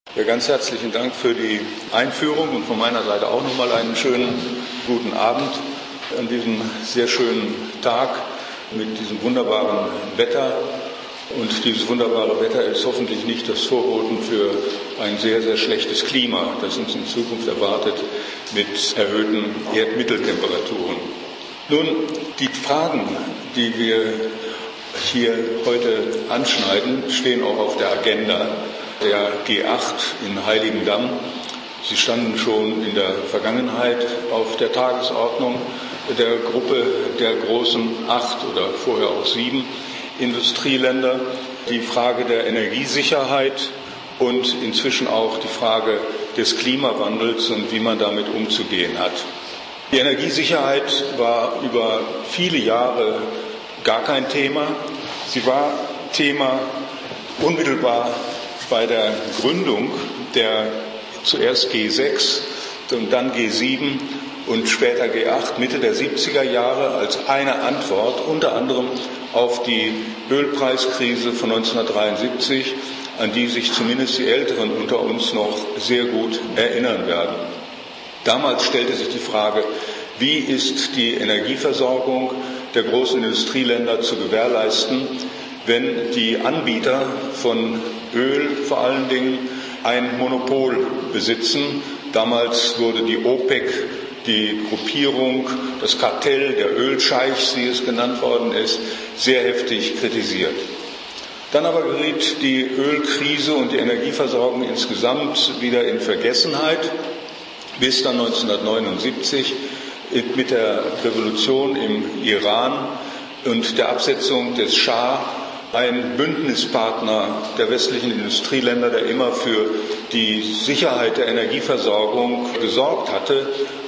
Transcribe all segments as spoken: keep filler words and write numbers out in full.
Ja, ganz herzlichen Dank für die Einführung und von meiner Seite auch nochmal einen schönen guten Abend an diesem sehr schönen Tag mit diesem wunderbaren Wetter. Und dieses wunderbare Wetter ist hoffentlich nicht das Vorboten für ein sehr, sehr schlechtes Klima, das uns in Zukunft erwartet mit erhöhten Erdmitteltemperaturen. Nun, die Fragen, die wir hier heute anschneiden, stehen auch auf der Agenda der G acht in Heiligendamm. Sie standen schon in der Vergangenheit auf der Tagesordnung der Gruppe der großen acht oder vorher auch sieben Industrieländer. Die Frage der Energiesicherheit und inzwischen auch die Frage des Klimawandels und wie man damit umzugehen hat. Die Energiesicherheit war über viele Jahre gar kein Thema. Sie war Thema unmittelbar bei der Gründung der zuerst G sechs und dann G sieben und später G acht Mitte der siebziger Jahre als eine Antwort unter anderem auf die Ölpreiskrise von neunzehnhundertdreiundsiebzig, an die sich zumindest die Älteren unter uns noch sehr gut erinnern werden. Damals stellte sich die Frage, wie ist die Energieversorgung der großen Industrieländer zu gewährleisten, wenn die Anbieter von Öl vor allen Dingen ein Monopol besitzen. Damals wurde die OPEC, die Gruppierung, das Kartell der Ölscheichs, wie es genannt worden ist, sehr heftig kritisiert. Dann aber geriet die Ölkrise und die Energieversorgung insgesamt wieder in Vergessenheit, bis dann neunzehnhundertneunundsiebzig mit der Revolution im Iran und der Absetzung des Schah ein Bündnispartner der westlichen Industrieländer, der immer für die Sicherheit der Energieversorgung gesorgt hatte,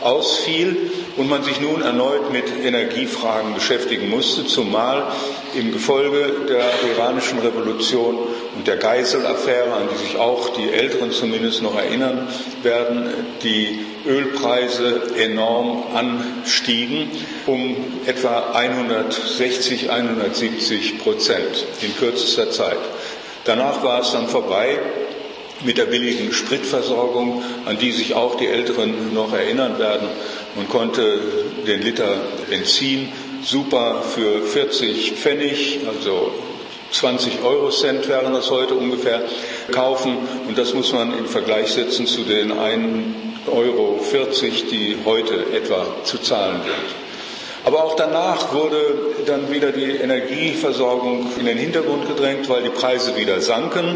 ausfiel und man sich nun erneut mit Energiefragen beschäftigen musste, zumal im Gefolge der iranischen Revolution und der Geisel-Affäre, an die sich auch die Älteren zumindest noch erinnern werden, die Ölpreise enorm anstiegen, um etwa hundertsechzig, hundertsiebzig Prozent in kürzester Zeit. Danach war es dann vorbei mit der billigen Spritversorgung, an die sich auch die Älteren noch erinnern werden. Man konnte den Liter Benzin super für vierzig Pfennig, also zwanzig Eurocent wären das heute ungefähr, kaufen. Und das muss man in Vergleich setzen zu den ein Euro vierzig, die heute etwa zu zahlen sind. Aber auch danach wurde dann wieder die Energieversorgung in den Hintergrund gedrängt, weil die Preise wieder sanken,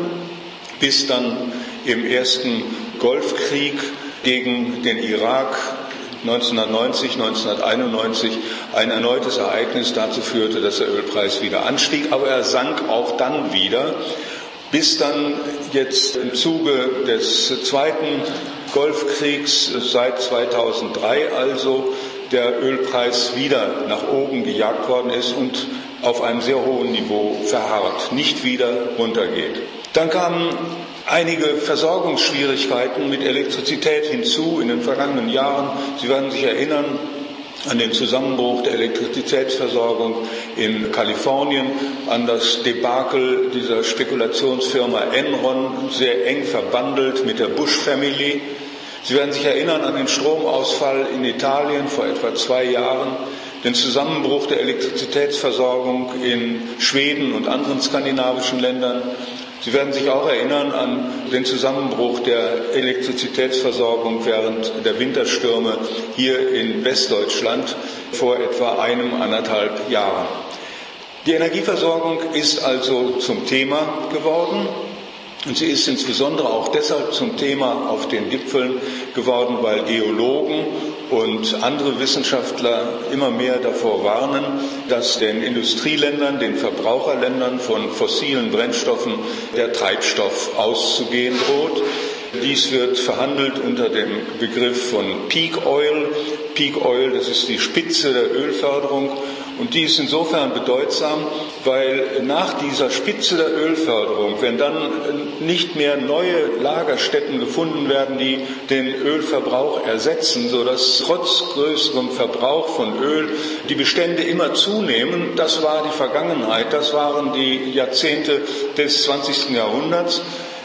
bis dann im ersten Golfkrieg gegen den Irak neunzehnhundertneunzig, neunzehnhunderteinundneunzig ein erneutes Ereignis dazu führte, dass der Ölpreis wieder anstieg, aber er sank auch dann wieder, bis dann jetzt im Zuge des zweiten Golfkriegs seit zweitausenddrei also der Ölpreis wieder nach oben gejagt worden ist und auf einem sehr hohen Niveau verharrt, nicht wieder runtergeht. Dann kamen einige Versorgungsschwierigkeiten mit Elektrizität hinzu in den vergangenen Jahren. Sie werden sich erinnern an den Zusammenbruch der Elektrizitätsversorgung in Kalifornien, an das Debakel dieser Spekulationsfirma Enron, sehr eng verbandelt mit der Bush Family. Sie werden sich erinnern an den Stromausfall in Italien vor etwa zwei Jahren, den Zusammenbruch der Elektrizitätsversorgung in Schweden und anderen skandinavischen Ländern. Sie werden sich auch erinnern an den Zusammenbruch der Elektrizitätsversorgung während der Winterstürme hier in Westdeutschland vor etwa einem, anderthalb Jahren. Die Energieversorgung ist also zum Thema geworden. Und sie ist insbesondere auch deshalb zum Thema auf den Gipfeln geworden, weil Geologen und andere Wissenschaftler immer mehr davor warnen, dass den Industrieländern, den Verbraucherländern von fossilen Brennstoffen der Treibstoff auszugehen droht. Dies wird verhandelt unter dem Begriff von Peak Oil. Peak Oil, das ist die Spitze der Ölförderung. Und die ist insofern bedeutsam, weil nach dieser Spitze der Ölförderung, wenn dann nicht mehr neue Lagerstätten gefunden werden, die den Ölverbrauch ersetzen, sodass trotz größerem Verbrauch von Öl die Bestände immer zunehmen, das war die Vergangenheit, das waren die Jahrzehnte des zwanzigsten Jahrhunderts.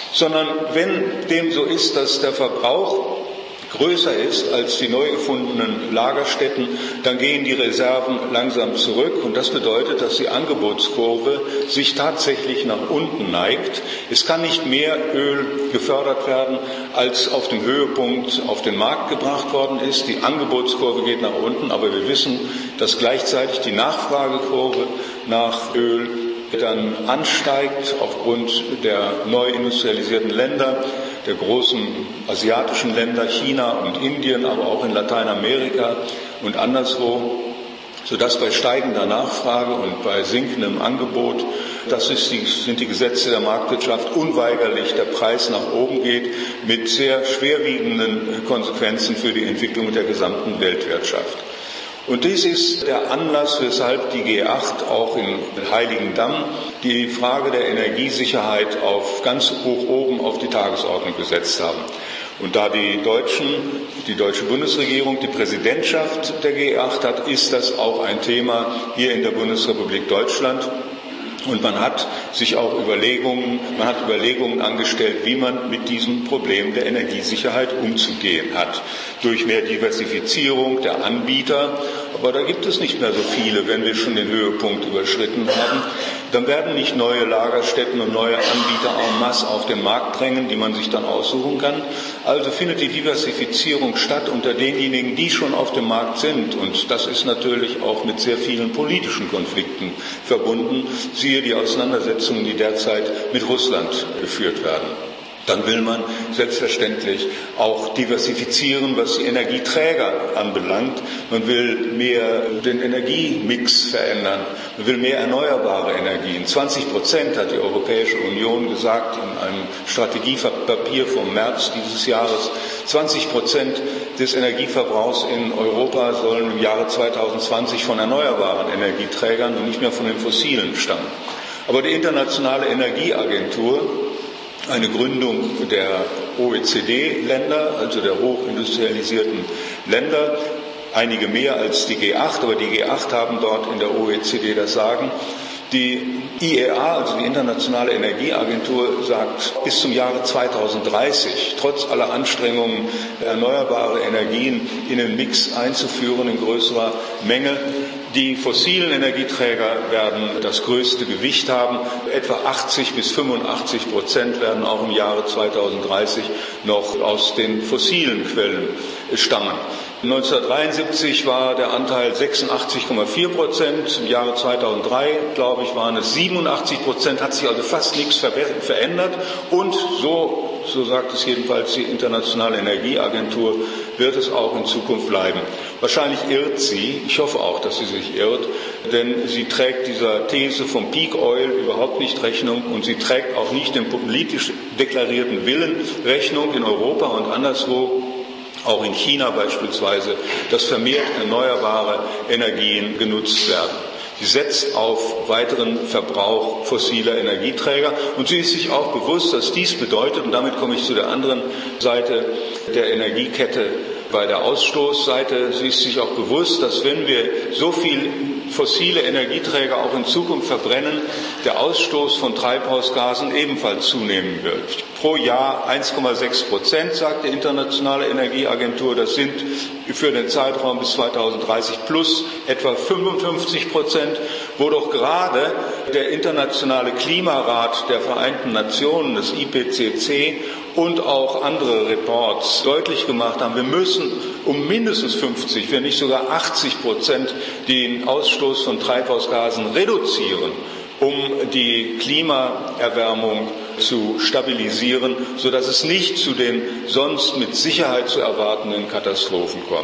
sondern wenn dem so ist, dass der Verbrauch größer ist als die neu gefundenen Lagerstätten, dann gehen die Reserven langsam zurück und das bedeutet, dass die Angebotskurve sich tatsächlich nach unten neigt. Es kann nicht mehr Öl gefördert werden, als auf dem Höhepunkt auf den Markt gebracht worden ist. Die Angebotskurve geht nach unten, aber wir wissen, dass gleichzeitig die Nachfragekurve nach Öl dann ansteigt aufgrund der neu industrialisierten Länder, der großen asiatischen Länder, China und Indien, aber auch in Lateinamerika und anderswo, sodass bei steigender Nachfrage und bei sinkendem Angebot, das ist die, sind die Gesetze der Marktwirtschaft, unweigerlich der Preis nach oben geht, mit sehr schwerwiegenden Konsequenzen für die Entwicklung der gesamten Weltwirtschaft. Und dies ist der Anlass, weshalb die G acht auch in Heiligendamm die Frage der Energiesicherheit auf ganz hoch oben auf die Tagesordnung gesetzt haben. Und da die Deutschen, die deutsche Bundesregierung die Präsidentschaft der G acht hat, ist das auch ein Thema hier in der Bundesrepublik Deutschland. Und man hat sich auch Überlegungen, man hat Überlegungen angestellt, wie man mit diesem Problem der Energiesicherheit umzugehen hat. Durch mehr Diversifizierung der Anbieter. Aber da gibt es nicht mehr so viele, wenn wir schon den Höhepunkt überschritten haben. Dann werden nicht neue Lagerstätten und neue Anbieter en masse auf den Markt drängen, die man sich dann aussuchen kann. Also findet die Diversifizierung statt unter denjenigen, die schon auf dem Markt sind. Und das ist natürlich auch mit sehr vielen politischen Konflikten verbunden. Siehe die Auseinandersetzungen, die derzeit mit Russland geführt werden. Dann will man selbstverständlich auch diversifizieren, was die Energieträger anbelangt. Man will mehr den Energiemix verändern. Man will mehr erneuerbare Energien. zwanzig Prozent hat die Europäische Union gesagt in einem Strategiepapier vom März dieses Jahres. zwanzig Prozent des Energieverbrauchs in Europa sollen im Jahre zweitausendzwanzig von erneuerbaren Energieträgern und nicht mehr von den fossilen stammen. Aber die Internationale Energieagentur, eine Gründung der O E C D-Länder, also der hochindustrialisierten Länder, einige mehr als die G acht, aber die G acht haben dort in der O E C D das Sagen. Die I E A, also die Internationale Energieagentur, sagt, bis zum Jahre zweitausenddreißig, trotz aller Anstrengungen, erneuerbare Energien in den Mix einzuführen in größerer Menge. Die fossilen Energieträger werden das größte Gewicht haben. Etwa achtzig bis fünfundachtzig Prozent werden auch im Jahre zweitausenddreißig noch aus den fossilen Quellen stammen. neunzehnhundertdreiundsiebzig war der Anteil sechsundachtzig Komma vier Prozent. Im Jahre zweitausenddrei, glaube ich, waren es siebenundachtzig Prozent. Hat sich also fast nichts verändert. Und so, so sagt es jedenfalls die Internationale Energieagentur, wird es auch in Zukunft bleiben. Wahrscheinlich irrt sie. Ich hoffe auch, dass sie sich irrt, denn sie trägt dieser These vom Peak Oil überhaupt nicht Rechnung und sie trägt auch nicht dem politisch deklarierten Willen Rechnung in Europa und anderswo, auch in China beispielsweise, dass vermehrt erneuerbare Energien genutzt werden. Sie setzt auf weiteren Verbrauch fossiler Energieträger und sie ist sich auch bewusst, dass dies bedeutet, und damit komme ich zu der anderen Seite der Energiekette, bei der Ausstoßseite, sie ist sich auch bewusst, dass wenn wir so viel fossile Energieträger auch in Zukunft verbrennen, der Ausstoß von Treibhausgasen ebenfalls zunehmen wird. Pro Jahr eins Komma sechs Prozent, sagt die Internationale Energieagentur. Das sind für den Zeitraum bis zweitausenddreißig plus etwa fünfundfünfzig Prozent, wo doch gerade der Internationale Klimarat der Vereinten Nationen, das I P C C, und auch andere Reports deutlich gemacht haben, wir müssen um mindestens fünfzig, wenn nicht sogar achtzig Prozent den Ausstoß von Treibhausgasen reduzieren, um die Klimaerwärmung zu stabilisieren, sodass es nicht zu den sonst mit Sicherheit zu erwartenden Katastrophen kommt.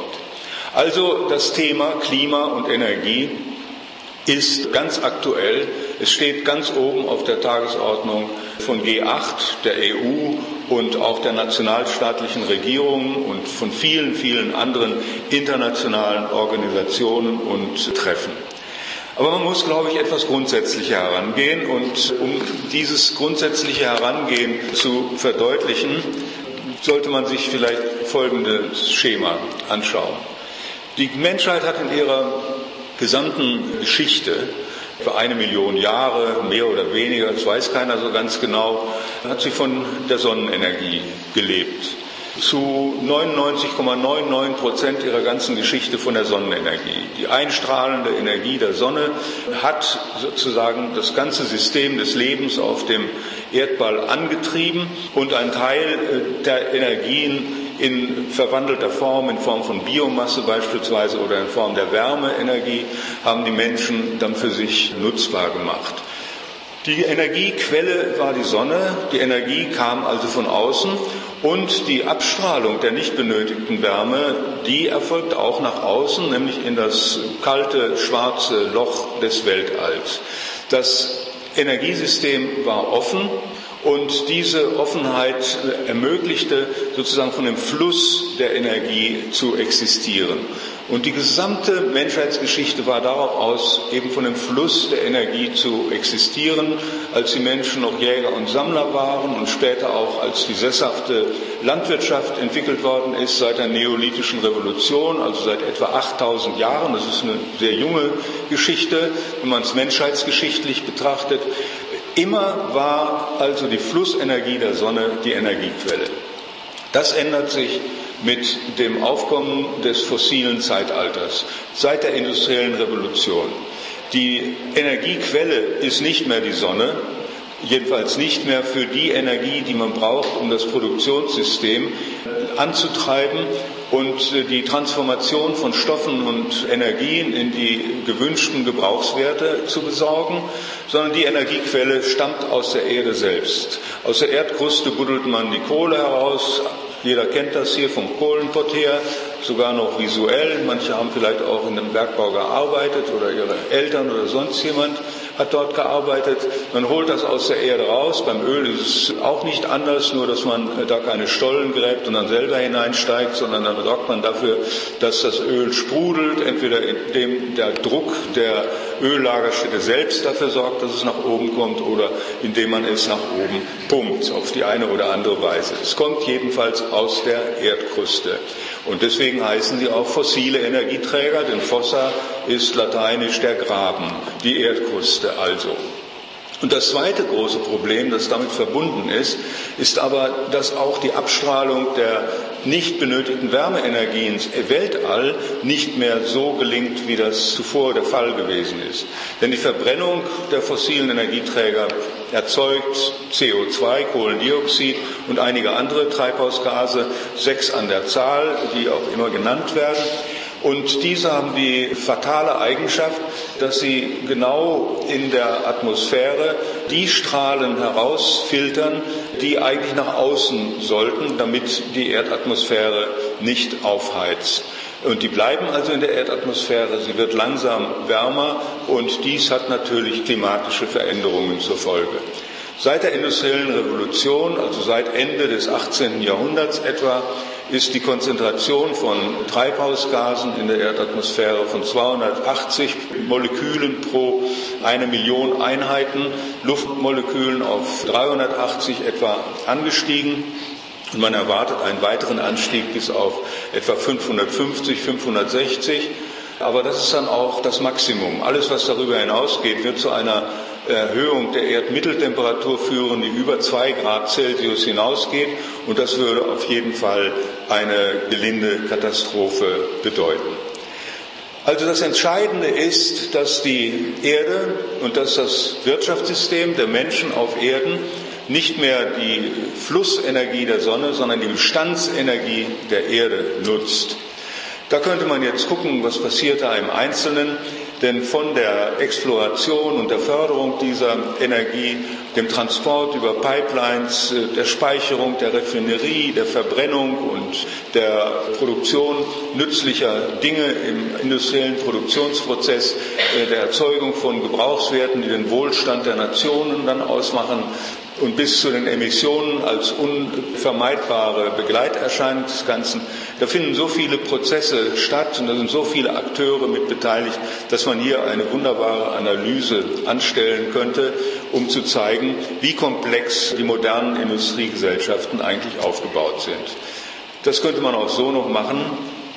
Also das Thema Klima und Energie ist ganz aktuell. Es steht ganz oben auf der Tagesordnung von G acht, der E U und auch der nationalstaatlichen Regierungen und von vielen, vielen anderen internationalen Organisationen und Treffen. Aber man muss, glaube ich, etwas grundsätzlicher herangehen und um dieses grundsätzliche Herangehen zu verdeutlichen, sollte man sich vielleicht folgendes Schema anschauen. Die Menschheit hat in ihrer gesamten Geschichte für eine Million Jahre, mehr oder weniger, das weiß keiner so ganz genau, hat sie von der Sonnenenergie gelebt. Zu neunundneunzig Komma neunundneunzig Prozent ihrer ganzen Geschichte von der Sonnenenergie. Die einstrahlende Energie der Sonne hat sozusagen das ganze System des Lebens auf dem Erdball angetrieben und ein Teil der Energien in verwandelter Form, in Form von Biomasse beispielsweise oder in Form der Wärmeenergie, haben die Menschen dann für sich nutzbar gemacht. Die Energiequelle war die Sonne, die Energie kam also von außen und die Abstrahlung der nicht benötigten Wärme, die erfolgt auch nach außen, nämlich in das kalte, schwarze Loch des Weltalls. Das Energiesystem war offen und diese Offenheit ermöglichte sozusagen von dem Fluss der Energie zu existieren. Und die gesamte Menschheitsgeschichte war darauf aus, eben von dem Fluss der Energie zu existieren, als die Menschen noch Jäger und Sammler waren und später auch als die sesshafte Landwirtschaft entwickelt worden ist seit der neolithischen Revolution, also seit etwa achttausend Jahren. Das ist eine sehr junge Geschichte, wenn man es menschheitsgeschichtlich betrachtet. Immer war also die Flussenergie der Sonne die Energiequelle. Das ändert sich mit dem Aufkommen des fossilen Zeitalters, seit der industriellen Revolution. Die Energiequelle ist nicht mehr die Sonne, jedenfalls nicht mehr für die Energie, die man braucht, um das Produktionssystem anzutreiben und die Transformation von Stoffen und Energien in die gewünschten Gebrauchswerte zu besorgen, sondern die Energiequelle stammt aus der Erde selbst. Aus der Erdkruste buddelt man die Kohle heraus. Jeder kennt das hier vom Kohlenpott her, sogar noch visuell. Manche haben vielleicht auch in dem Bergbau gearbeitet oder ihre Eltern oder sonst jemand hat dort gearbeitet. Man holt das aus der Erde raus. Beim Öl ist es auch nicht anders, nur dass man da keine Stollen gräbt und dann selber hineinsteigt, sondern dann sorgt man dafür, dass das Öl sprudelt, entweder indem der Druck der Öllagerstätte selbst dafür sorgt, dass es nach oben kommt, oder indem man es nach oben pumpt, auf die eine oder andere Weise. Es kommt jedenfalls aus der Erdkruste. Und deswegen heißen sie auch fossile Energieträger, denn Fossa ist lateinisch der Graben, die Erdkruste also. Und das zweite große Problem, das damit verbunden ist, ist aber, dass auch die Abstrahlung der nicht benötigten Wärmeenergie ins Weltall nicht mehr so gelingt, wie das zuvor der Fall gewesen ist. Denn die Verbrennung der fossilen Energieträger erzeugt C O zwei, Kohlendioxid und einige andere Treibhausgase, sechs an der Zahl, die auch immer genannt werden. Und diese haben die fatale Eigenschaft, dass sie genau in der Atmosphäre die Strahlen herausfiltern, die eigentlich nach außen sollten, damit die Erdatmosphäre nicht aufheizt. Und die bleiben also in der Erdatmosphäre, sie wird langsam wärmer und dies hat natürlich klimatische Veränderungen zur Folge. Seit der industriellen Revolution, also seit Ende des achtzehnten Jahrhunderts etwa, ist die Konzentration von Treibhausgasen in der Erdatmosphäre von zweihundertachtzig Molekülen pro eine Million Einheiten, Luftmolekülen auf dreihundertachtzig etwa angestiegen. Und man erwartet einen weiteren Anstieg bis auf etwa fünfhundertfünfzig, fünfhundertsechzig. Aber das ist dann auch das Maximum. Alles, was darüber hinausgeht, wird zu einer Erhöhung der Erdmitteltemperatur führen, die über zwei Grad Celsius hinausgeht. Und das würde auf jeden Fall eine gelinde Katastrophe bedeuten. Also das Entscheidende ist, dass die Erde und dass das Wirtschaftssystem der Menschen auf Erden nicht mehr die Flussenergie der Sonne, sondern die Bestandsenergie der Erde nutzt. Da könnte man jetzt gucken, was passiert da im Einzelnen, denn von der Exploration und der Förderung dieser Energie, dem Transport über Pipelines, der Speicherung, der Raffinerie, der Verbrennung und der Produktion nützlicher Dinge im industriellen Produktionsprozess, der Erzeugung von Gebrauchswerten, die den Wohlstand der Nationen dann ausmachen, und bis zu den Emissionen als unvermeidbare Begleiterscheinung des Ganzen. Da finden so viele Prozesse statt und da sind so viele Akteure mit beteiligt, dass man hier eine wunderbare Analyse anstellen könnte, um zu zeigen, wie komplex die modernen Industriegesellschaften eigentlich aufgebaut sind. Das könnte man auch so noch machen.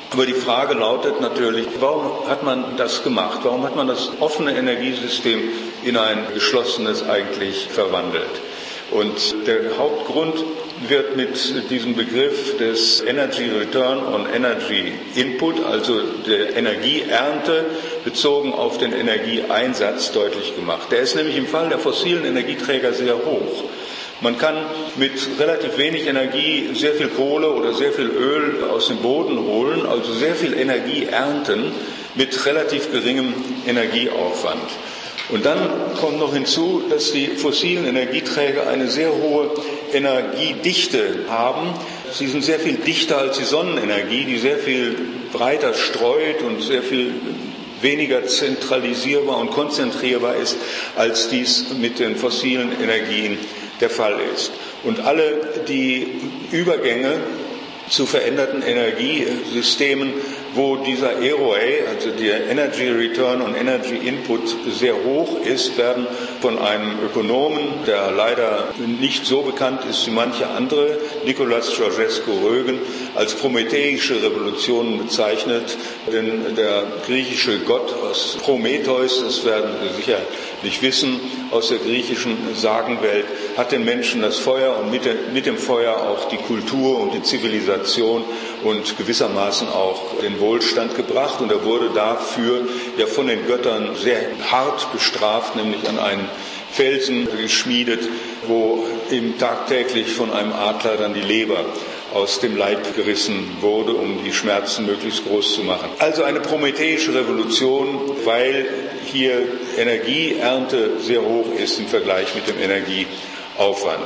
Aber die Frage lautet natürlich, warum hat man das gemacht? Warum hat man das offene Energiesystem in ein geschlossenes eigentlich verwandelt? Und der Hauptgrund wird mit diesem Begriff des Energy Return on Energy Input, also der Energieernte bezogen auf den Energieeinsatz, deutlich gemacht. Der ist nämlich im Fall der fossilen Energieträger sehr hoch. Man kann mit relativ wenig Energie sehr viel Kohle oder sehr viel Öl aus dem Boden holen, also sehr viel Energie ernten mit relativ geringem Energieaufwand. Und dann kommt noch hinzu, dass die fossilen Energieträger eine sehr hohe Energiedichte haben. Sie sind sehr viel dichter als die Sonnenenergie, die sehr viel breiter streut und sehr viel weniger zentralisierbar und konzentrierbar ist, als dies mit den fossilen Energien der Fall ist. Und alle die Übergänge zu veränderten Energiesystemen, wo dieser E R O A, also der Energy Return on Energy Input, sehr hoch ist, werden von einem Ökonomen, der leider nicht so bekannt ist wie manche andere, Nicolas Georgescu-Roegen, als prometheische Revolutionen bezeichnet. Denn der griechische Gott aus Prometheus, das werden Sie sicher nicht wissen, aus der griechischen Sagenwelt, hat den Menschen das Feuer und mit, mit dem Feuer auch die Kultur und die Zivilisation und gewissermaßen auch den Wohlstand gebracht. Und er wurde dafür ja von den Göttern sehr hart bestraft, nämlich an einen Felsen geschmiedet, wo ihm tagtäglich von einem Adler dann die Leber aus dem Leib gerissen wurde, um die Schmerzen möglichst groß zu machen. Also eine prometheische Revolution, weil hier Energieernte sehr hoch ist im Vergleich mit dem Energieaufwand.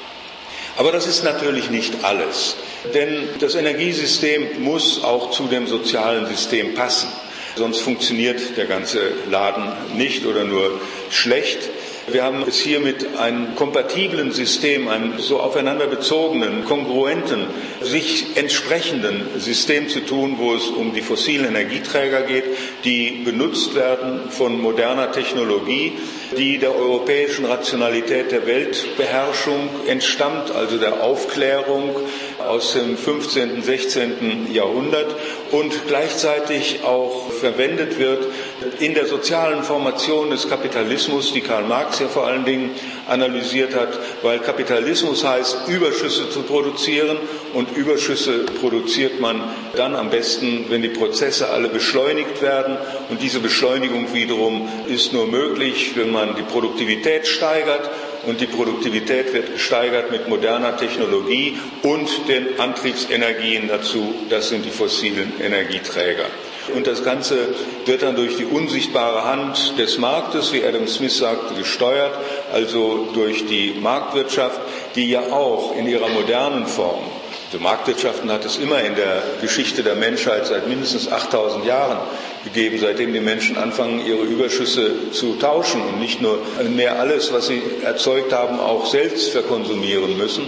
Aber das ist natürlich nicht alles, denn das Energiesystem muss auch zu dem sozialen System passen, sonst funktioniert der ganze Laden nicht oder nur schlecht. Wir haben es hier mit einem kompatiblen System, einem so aufeinander bezogenen, kongruenten, sich entsprechenden System zu tun, wo es um die fossilen Energieträger geht, die benutzt werden von moderner Technologie, die der europäischen Rationalität der Weltbeherrschung entstammt, also der Aufklärung aus dem fünfzehnten, sechzehnten Jahrhundert und gleichzeitig auch verwendet wird in der sozialen Formation des Kapitalismus, die Karl Marx ja vor allen Dingen analysiert hat, weil Kapitalismus heißt, Überschüsse zu produzieren und Überschüsse produziert man dann am besten, wenn die Prozesse alle beschleunigt werden und diese Beschleunigung wiederum ist nur möglich, wenn man die Produktivität steigert und die Produktivität wird gesteigert mit moderner Technologie und den Antriebsenergien dazu, das sind die fossilen Energieträger. Und das Ganze wird dann durch die unsichtbare Hand des Marktes, wie Adam Smith sagte, gesteuert, also durch die Marktwirtschaft, die ja auch in ihrer modernen Form, also Marktwirtschaften hat es immer in der Geschichte der Menschheit seit mindestens achttausend Jahren gegeben, seitdem die Menschen anfangen, ihre Überschüsse zu tauschen und nicht nur mehr alles, was sie erzeugt haben, auch selbst verkonsumieren müssen.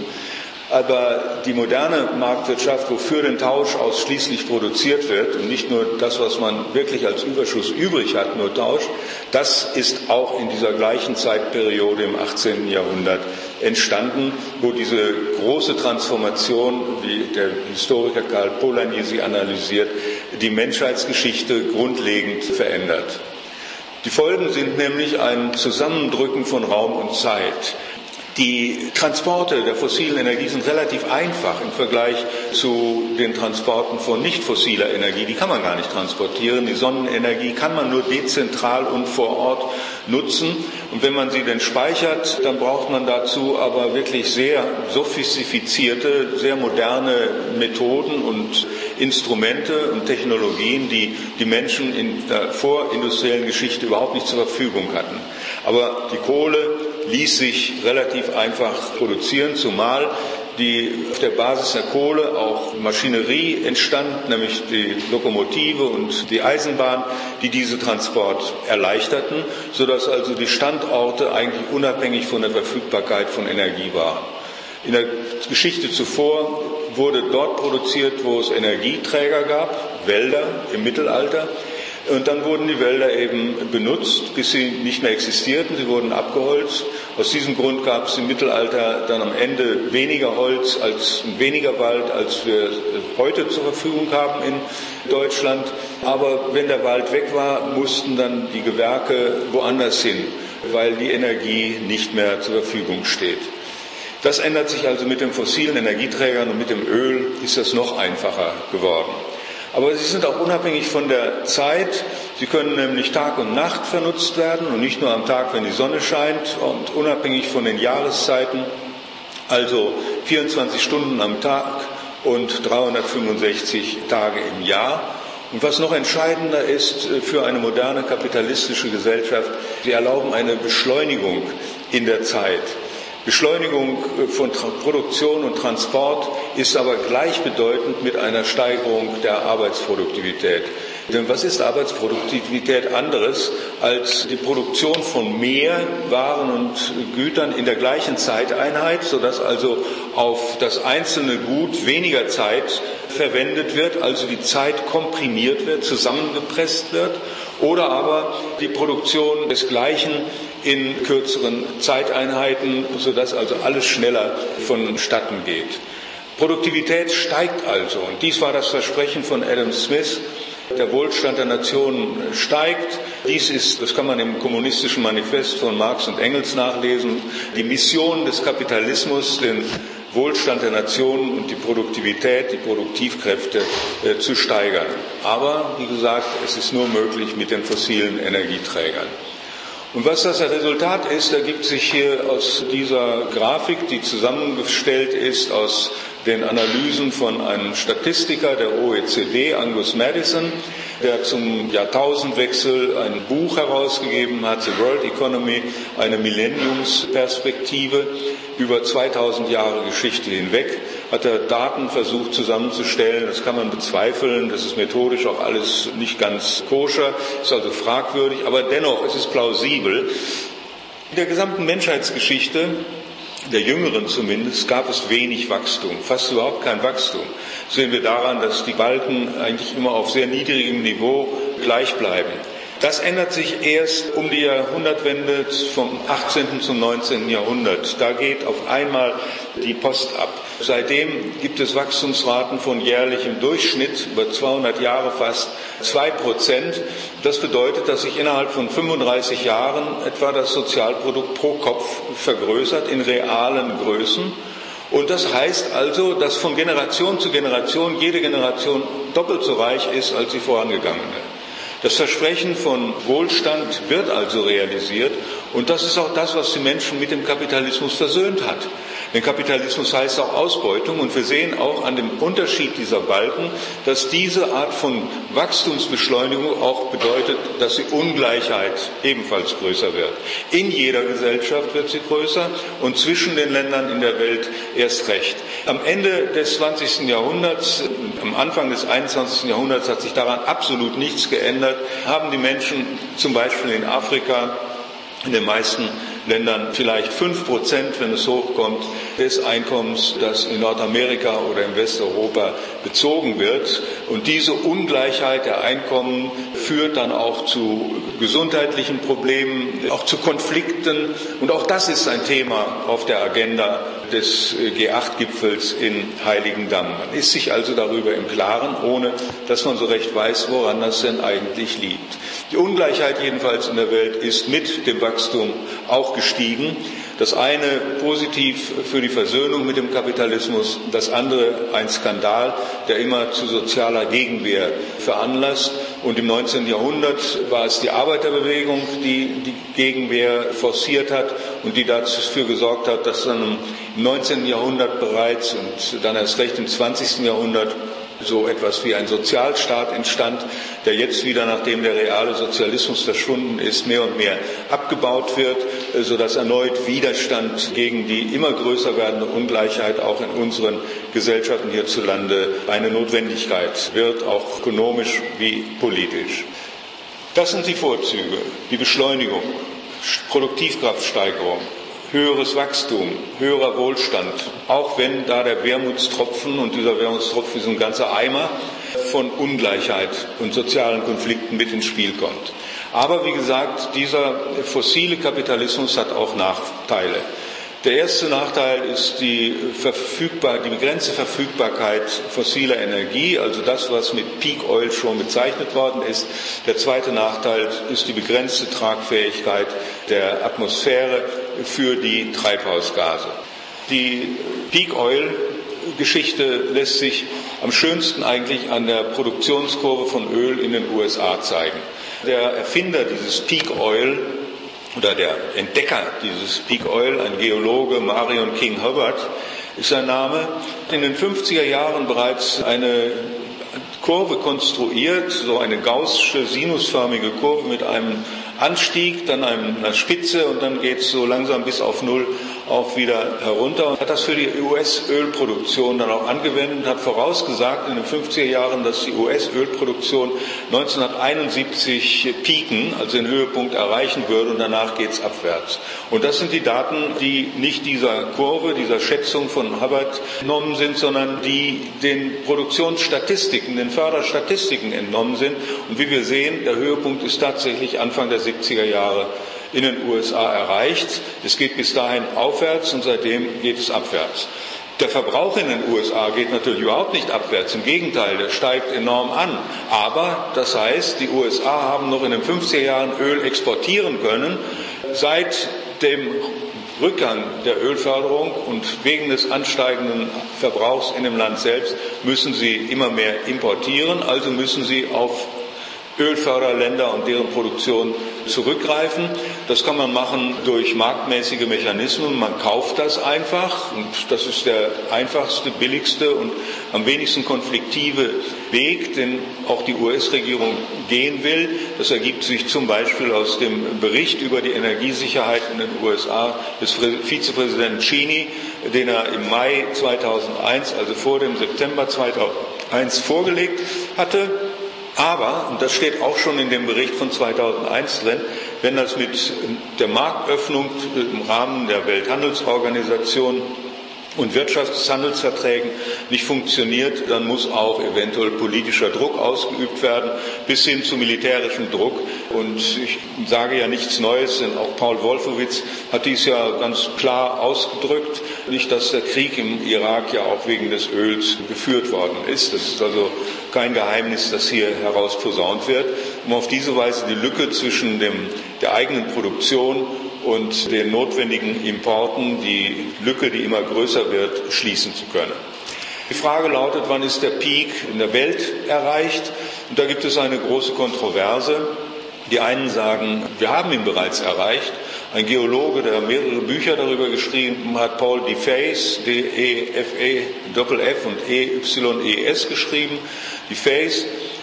Aber die moderne Marktwirtschaft, wo für den Tausch ausschließlich produziert wird und nicht nur das, was man wirklich als Überschuss übrig hat, nur tauscht, das ist auch in dieser gleichen Zeitperiode im achtzehnten Jahrhundert entstanden, wo diese große Transformation, wie der Historiker Karl Polanyi sie analysiert, die Menschheitsgeschichte grundlegend verändert. Die Folgen sind nämlich ein Zusammendrücken von Raum und Zeit. Die Transporte der fossilen Energie sind relativ einfach im Vergleich zu den Transporten von nicht fossiler Energie. Die kann man gar nicht transportieren. Die Sonnenenergie kann man nur dezentral und vor Ort nutzen. Und wenn man sie denn speichert, dann braucht man dazu aber wirklich sehr sophistizierte, sehr moderne Methoden und Instrumente und Technologien, die die Menschen in der vorindustriellen Geschichte überhaupt nicht zur Verfügung hatten. Aber die Kohle ließ sich relativ einfach produzieren, zumal die auf der Basis der Kohle auch Maschinerie entstand, nämlich die Lokomotive und die Eisenbahn, die diese Transport erleichterten, sodass also die Standorte eigentlich unabhängig von der Verfügbarkeit von Energie waren. In der Geschichte zuvor wurde dort produziert, wo es Energieträger gab, Wälder im Mittelalter. Und dann wurden die Wälder eben benutzt, bis sie nicht mehr existierten. Sie wurden abgeholzt Aus diesem Grund gab es im Mittelalter dann am Ende weniger Holz, als weniger Wald, als wir heute zur Verfügung haben in Deutschland. Aber wenn der Wald weg war, mussten dann die Gewerke woanders hin, weil die Energie nicht mehr zur Verfügung steht. Das ändert sich also mit den fossilen Energieträgern, und mit dem Öl ist das noch einfacher geworden. Aber sie sind auch unabhängig von der Zeit. Sie können nämlich Tag und Nacht vernutzt werden und nicht nur am Tag, wenn die Sonne scheint, und unabhängig von den Jahreszeiten, also vierundzwanzig Stunden am Tag und dreihundertfünfundsechzig Tage im Jahr. Und was noch entscheidender ist für eine moderne kapitalistische Gesellschaft, sie erlauben eine Beschleunigung in der Zeit. Beschleunigung von Produktion und Transport ist aber gleichbedeutend mit einer Steigerung der Arbeitsproduktivität. Denn was ist Arbeitsproduktivität anderes als die Produktion von mehr Waren und Gütern in der gleichen Zeiteinheit, sodass also auf das einzelne Gut weniger Zeit verwendet wird, also die Zeit komprimiert wird, zusammengepresst wird, oder aber die Produktion des Gleichen in kürzeren Zeiteinheiten, sodass also alles schneller vonstatten geht. Produktivität steigt also, und dies war das Versprechen von Adam Smith. Der Wohlstand der Nationen steigt. Dies ist, das kann man im kommunistischen Manifest von Marx und Engels nachlesen, die Mission des Kapitalismus, den Wohlstand der Nationen und die Produktivität, die Produktivkräfte äh, zu steigern. Aber, wie gesagt, es ist nur möglich mit den fossilen Energieträgern. Und was das Resultat ist, ergibt sich hier aus dieser Grafik, die zusammengestellt ist aus den Analysen von einem Statistiker der O E C D, Angus Maddison, der zum Jahrtausendwechsel ein Buch herausgegeben hat, The World Economy, eine Millenniumsperspektive über zweitausend Jahre Geschichte hinweg, hat er Daten versucht zusammenzustellen. Das kann man bezweifeln, das ist methodisch auch alles nicht ganz koscher, ist also fragwürdig, aber dennoch ist es plausibel. In der gesamten Menschheitsgeschichte, der jüngeren zumindest, gab es wenig Wachstum, fast überhaupt kein Wachstum. Das sehen wir daran, dass die Balken eigentlich immer auf sehr niedrigem Niveau gleich bleiben. Das ändert sich erst um die Jahrhundertwende vom achtzehnten zum neunzehnten Jahrhundert. Da geht auf einmal die Post ab. Seitdem gibt es Wachstumsraten von jährlich im Durchschnitt über zweihundert Jahre fast zwei Prozent. Das bedeutet, dass sich innerhalb von fünfunddreißig Jahren etwa das Sozialprodukt pro Kopf vergrößert in realen Größen. Und das heißt also, dass von Generation zu Generation jede Generation doppelt so reich ist als die vorangegangene. Das Versprechen von Wohlstand wird also realisiert, und das ist auch das, was die Menschen mit dem Kapitalismus versöhnt hat. Denn Kapitalismus heißt auch Ausbeutung, und wir sehen auch an dem Unterschied dieser Balken, dass diese Art von Wachstumsbeschleunigung auch bedeutet, dass die Ungleichheit ebenfalls größer wird. In jeder Gesellschaft wird sie größer und zwischen den Ländern in der Welt erst recht. Am Ende des zwanzigsten Jahrhunderts, am Anfang des einundzwanzigsten Jahrhunderts hat sich daran absolut nichts geändert, haben die Menschen zum Beispiel in Afrika in den meisten Ländern vielleicht fünf Prozent, wenn es hochkommt, des Einkommens, das in Nordamerika oder in Westeuropa bezogen wird. Und diese Ungleichheit der Einkommen führt dann auch zu gesundheitlichen Problemen, auch zu Konflikten. Und auch das ist ein Thema auf der Agenda des G acht Gipfels in Heiligendamm. Man ist sich also darüber im Klaren, ohne dass man so recht weiß, woran das denn eigentlich liegt. Die Ungleichheit jedenfalls in der Welt ist mit dem Wachstum auch gestiegen. Das eine positiv für die Versöhnung mit dem Kapitalismus, das andere ein Skandal, der immer zu sozialer Gegenwehr veranlasst. Und im neunzehnten Jahrhundert war es die Arbeiterbewegung, die die Gegenwehr forciert hat und die dafür gesorgt hat, dass dann im neunzehnten Jahrhundert bereits und dann erst recht im zwanzigsten Jahrhundert so etwas wie ein Sozialstaat entstand, der jetzt wieder, nachdem der reale Sozialismus verschwunden ist, mehr und mehr abgebaut wird, sodass erneut Widerstand gegen die immer größer werdende Ungleichheit auch in unseren Gesellschaften hierzulande eine Notwendigkeit wird, auch ökonomisch wie politisch. Das sind die Vorzüge, die Beschleunigung, Produktivkraftsteigerung, höheres Wachstum, höherer Wohlstand, auch wenn da der Wermutstropfen, und dieser Wermutstropfen ist ein ganzer Eimer, von Ungleichheit und sozialen Konflikten mit ins Spiel kommt. Aber wie gesagt, dieser fossile Kapitalismus hat auch Nachteile. Der erste Nachteil ist die, verfügbar, die begrenzte Verfügbarkeit fossiler Energie, also das, was mit Peak Oil schon bezeichnet worden ist. Der zweite Nachteil ist die begrenzte Tragfähigkeit der Atmosphäre für die Treibhausgase. Die Peak Oil Geschichte lässt sich am schönsten eigentlich an der Produktionskurve von Öl in den U S A zeigen. Der Erfinder dieses Peak Oil oder der Entdecker dieses Peak Oil, ein Geologe, Marion King Hubbard ist sein Name, hat in den fünfziger Jahren bereits eine Kurve konstruiert, so eine gaußsche, sinusförmige Kurve mit einem Anstieg, dann einer Spitze und dann geht es so langsam bis auf Null auch wieder herunter. Und hat das für die U S-Ölproduktion dann auch angewendet und hat vorausgesagt in den fünfziger Jahren, dass die U S-Ölproduktion neunzehnhunderteinundsiebzig pieken, also den Höhepunkt erreichen würde und danach geht es abwärts. Und das sind die Daten, die nicht dieser Kurve, dieser Schätzung von Hubbard entnommen sind, sondern die den Produktionsstatistiken, den Förderstatistiken entnommen sind. Und wie wir sehen, der Höhepunkt ist tatsächlich Anfang der siebziger Jahre in den U S A erreicht. Es geht bis dahin aufwärts und seitdem geht es abwärts. Der Verbrauch in den U S A geht natürlich überhaupt nicht abwärts, im Gegenteil, der steigt enorm an. Aber das heißt, die U S A haben noch in den fünfziger Jahren Öl exportieren können. Seit dem Rückgang der Ölförderung und wegen des ansteigenden Verbrauchs in dem Land selbst müssen sie immer mehr importieren, also müssen sie auf Ölförderländer und deren Produktion zurückgreifen. Das kann man machen durch marktmäßige Mechanismen. Man kauft das einfach und das ist der einfachste, billigste und am wenigsten konfliktive Weg, den auch die U S-Regierung gehen will. Das ergibt sich zum Beispiel aus dem Bericht über die Energiesicherheit in den U S A des Vizepräsidenten Cheney, den er im Mai zweitausendeins, also vor dem September zweitausendeins, vorgelegt hatte. Aber, und das steht auch schon in dem Bericht von zweitausendeins drin, wenn das mit der Marktöffnung im Rahmen der Welthandelsorganisation und Wirtschaftshandelsverträgen nicht funktioniert, dann muss auch eventuell politischer Druck ausgeübt werden, bis hin zu militärischem Druck. Und ich sage ja nichts Neues, denn auch Paul Wolfowitz hat dies ja ganz klar ausgedrückt. Nicht, dass der Krieg im Irak ja auch wegen des Öls geführt worden ist. Das ist also kein Geheimnis, das hier herausposaunt wird, um auf diese Weise die Lücke zwischen dem, der eigenen Produktion und den notwendigen Importen, die Lücke, die immer größer wird, schließen zu können. Die Frage lautet, wann ist der Peak in der Welt erreicht? Und da gibt es eine große Kontroverse. Die einen sagen, wir haben ihn bereits erreicht. Ein Geologe, der mehrere Bücher darüber geschrieben hat, Paul DeFace, D E F E F F und E Y E S geschrieben. DeFace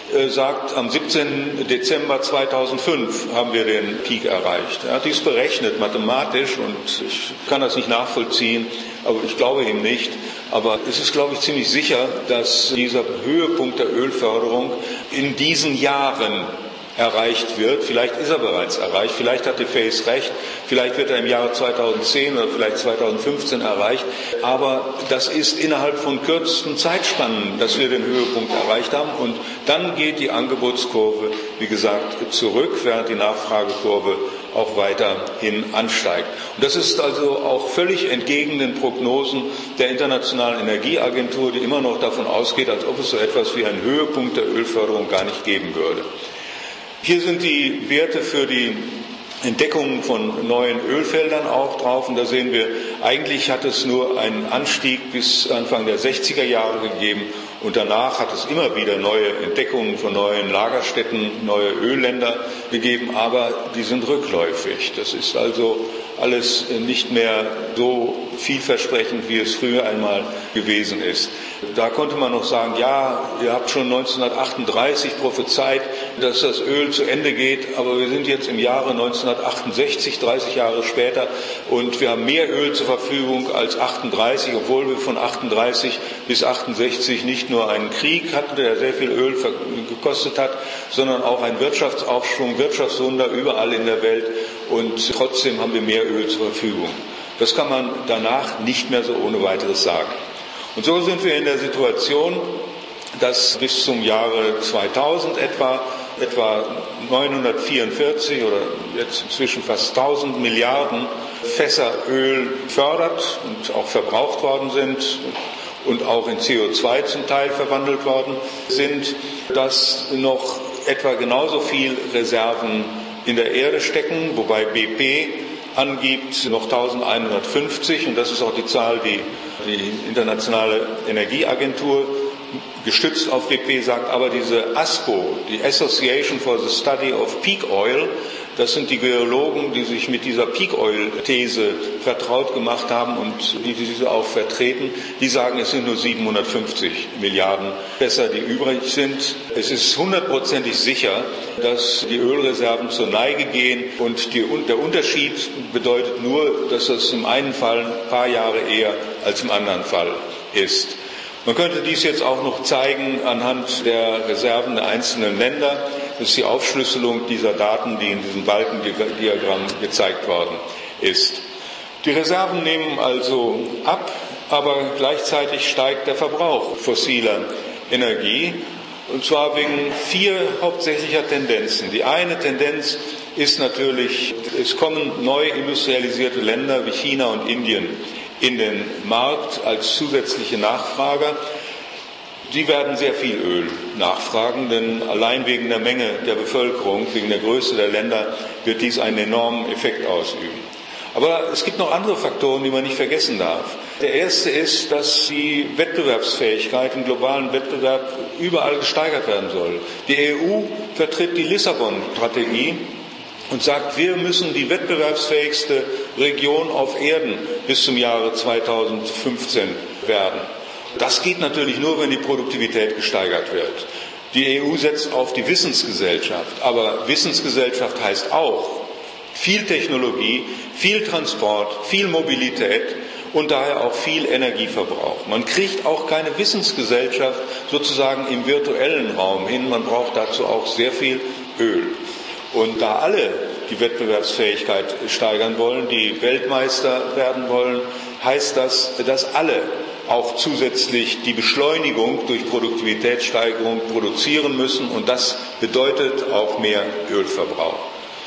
sagt, am siebzehnten Dezember zweitausendfünf haben wir den Peak erreicht. Er hat dies berechnet mathematisch und ich kann das nicht nachvollziehen, aber ich glaube ihm nicht. Aber es ist, glaube ich, ziemlich sicher, dass dieser Höhepunkt der Ölförderung in diesen Jahren erreicht wird. Vielleicht ist er bereits erreicht, vielleicht hat DeFace recht, vielleicht wird er im Jahre zweitausendzehn oder vielleicht zweitausendfünfzehn erreicht, aber das ist innerhalb von kürzesten Zeitspannen, dass wir den Höhepunkt erreicht haben und dann geht die Angebotskurve, wie gesagt, zurück, während die Nachfragekurve auch weiterhin ansteigt. Und das ist also auch völlig entgegen den Prognosen der Internationalen Energieagentur, die immer noch davon ausgeht, als ob es so etwas wie einen Höhepunkt der Ölförderung gar nicht geben würde. Hier sind die Werte für die Entdeckung von neuen Ölfeldern auch drauf. Und da sehen wir, eigentlich hat es nur einen Anstieg bis Anfang der sechziger Jahre gegeben. Und danach hat es immer wieder neue Entdeckungen von neuen Lagerstätten, neue Ölländer gegeben. Aber die sind rückläufig. Das ist also alles nicht mehr so vielversprechend, wie es früher einmal gewesen ist. Da konnte man noch sagen, ja, ihr habt schon neunzehnhundertachtunddreißig prophezeit, dass das Öl zu Ende geht, aber wir sind jetzt im Jahre neunzehnhundertachtundsechzig, dreißig Jahre später, und wir haben mehr Öl zur Verfügung als achtunddreißig, obwohl wir von achtunddreißig bis achtundsechzig nicht nur einen Krieg hatten, der sehr viel Öl gekostet hat, sondern auch einen Wirtschaftsaufschwung, Wirtschaftswunder überall in der Welt, und trotzdem haben wir mehr Öl zur Verfügung. Das kann man danach nicht mehr so ohne weiteres sagen. Und so sind wir in der Situation, dass bis zum Jahre zweitausend etwa etwa neunhundertvierundvierzig oder jetzt inzwischen fast tausend Milliarden Fässer Öl fördert und auch verbraucht worden sind und auch in C O zwei zum Teil verwandelt worden sind, dass noch etwa genauso viel Reserven in der Erde stecken, wobei B P angibt noch eintausendeinhundertfünfzig, und das ist auch die Zahl, die die Internationale Energieagentur gestützt auf B P sagt, aber diese A S P O, die Association for the Study of Peak Oil, das sind die Geologen, die sich mit dieser Peak Oil These vertraut gemacht haben und die diese auch vertreten, die sagen, es sind nur siebenhundertfünfzig Milliarden Fässer, die übrig sind. Es ist hundertprozentig sicher, dass die Ölreserven zur Neige gehen, und die, der Unterschied bedeutet nur, dass das im einen Fall ein paar Jahre eher als im anderen Fall ist. Man könnte dies jetzt auch noch zeigen anhand der Reserven der einzelnen Länder. Das ist die Aufschlüsselung dieser Daten, die in diesem Balkendiagramm gezeigt worden ist. Die Reserven nehmen also ab, aber gleichzeitig steigt der Verbrauch fossiler Energie, und zwar wegen vier hauptsächlicher Tendenzen. Die eine Tendenz ist natürlich, es kommen neu industrialisierte Länder wie China und Indien in den Markt als zusätzliche Nachfrager. Die werden sehr viel Öl nachfragen, denn allein wegen der Menge der Bevölkerung, wegen der Größe der Länder wird dies einen enormen Effekt ausüben. Aber es gibt noch andere Faktoren, die man nicht vergessen darf. Der erste ist, dass die Wettbewerbsfähigkeit im globalen Wettbewerb überall gesteigert werden soll. Die E U vertritt die Lissabon-Strategie und sagt, wir müssen die wettbewerbsfähigste Region auf Erden bis zum Jahre zweitausendfünfzehn werden. Das geht natürlich nur, wenn die Produktivität gesteigert wird. Die E U setzt auf die Wissensgesellschaft, aber Wissensgesellschaft heißt auch viel Technologie, viel Transport, viel Mobilität und daher auch viel Energieverbrauch. Man kriegt auch keine Wissensgesellschaft sozusagen im virtuellen Raum hin, man braucht dazu auch sehr viel Öl. Und da alle die Wettbewerbsfähigkeit steigern wollen, die Weltmeister werden wollen, heißt das, dass alle auch zusätzlich die Beschleunigung durch Produktivitätssteigerung produzieren müssen, und das bedeutet auch mehr Ölverbrauch.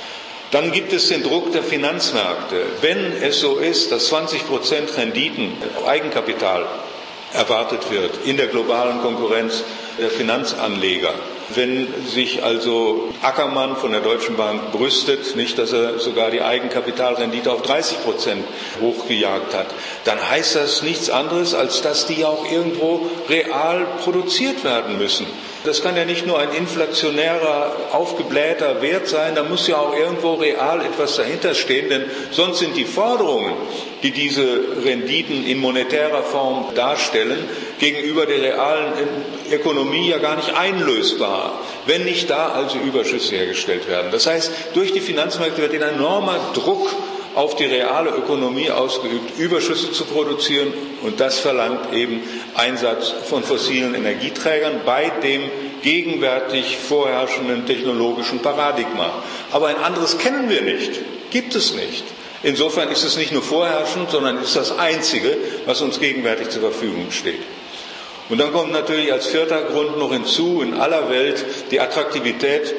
Dann gibt es den Druck der Finanzmärkte. Wenn es so ist, dass zwanzig Prozent Renditen, Eigenkapital erwartet wird in der globalen Konkurrenz der Finanzanleger, wenn sich also Ackermann von der Deutschen Bank brüstet, nicht, dass er sogar die Eigenkapitalrendite auf dreißig Prozent hochgejagt hat, dann heißt das nichts anderes, als dass die auch irgendwo real produziert werden müssen. Das kann ja nicht nur ein inflationärer, aufgeblähter Wert sein, da muss ja auch irgendwo real etwas dahinter stehen, denn sonst sind die Forderungen, die diese Renditen in monetärer Form darstellen, gegenüber der realen Ökonomie ja gar nicht einlösbar, wenn nicht da also Überschüsse hergestellt werden. Das heißt, durch die Finanzmärkte wird ein enormer Druck auf die reale Ökonomie ausgeübt, Überschüsse zu produzieren, und das verlangt eben Einsatz von fossilen Energieträgern bei dem gegenwärtig vorherrschenden technologischen Paradigma. Aber ein anderes kennen wir nicht, gibt es nicht. Insofern ist es nicht nur vorherrschend, sondern ist das Einzige, was uns gegenwärtig zur Verfügung steht. Und dann kommt natürlich als vierter Grund noch hinzu, in aller Welt die Attraktivität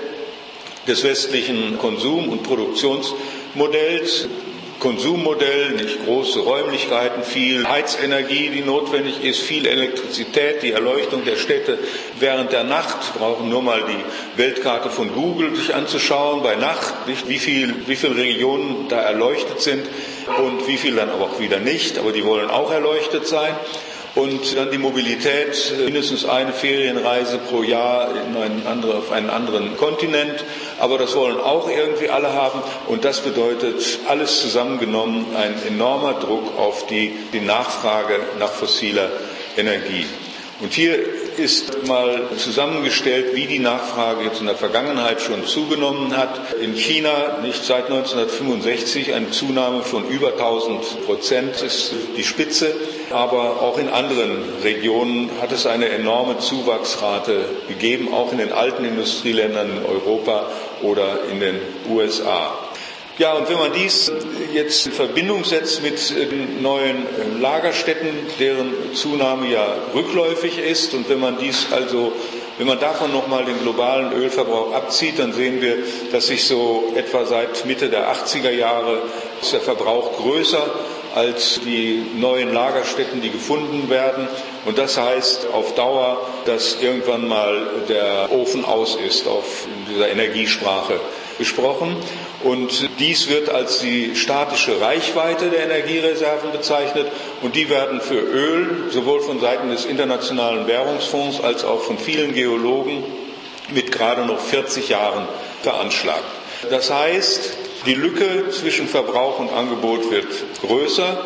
des westlichen Konsum- und Produktionsmodells. Konsummodell, nicht große Räumlichkeiten, viel Heizenergie, die notwendig ist, viel Elektrizität, die Erleuchtung der Städte während der Nacht. Wir brauchen nur mal die Weltkarte von Google sich anzuschauen, bei Nacht, nicht, wie viel, wie viele Regionen da erleuchtet sind und wie viel dann aber auch wieder nicht, aber die wollen auch erleuchtet sein. Und dann die Mobilität, mindestens eine Ferienreise pro Jahr in einen anderen, auf einen anderen Kontinent. Aber das wollen auch irgendwie alle haben. Und das bedeutet alles zusammengenommen ein enormer Druck auf die, die Nachfrage nach fossiler Energie. Und hier ist mal zusammengestellt, wie die Nachfrage jetzt in der Vergangenheit schon zugenommen hat. In China nicht seit neunzehnhundertfünfundsechzig eine Zunahme von über tausend Prozent ist die Spitze, aber auch in anderen Regionen hat es eine enorme Zuwachsrate gegeben, auch in den alten Industrieländern in Europa oder in den U S A. Ja, und wenn man dies jetzt in Verbindung setzt mit den neuen Lagerstätten, deren Zunahme ja rückläufig ist, und wenn man dies also Wenn man davon nochmal den globalen Ölverbrauch abzieht, dann sehen wir, dass sich so etwa seit Mitte der achtziger Jahre ist der Verbrauch größer als die neuen Lagerstätten, die gefunden werden. Und das heißt auf Dauer, dass irgendwann mal der Ofen aus ist, auf dieser Energiesprache gesprochen. Und dies wird als die statische Reichweite der Energiereserven bezeichnet. Und die werden für Öl sowohl von Seiten des Internationalen Währungsfonds als auch von vielen Geologen mit gerade noch vierzig Jahren veranschlagt. Das heißt, die Lücke zwischen Verbrauch und Angebot wird größer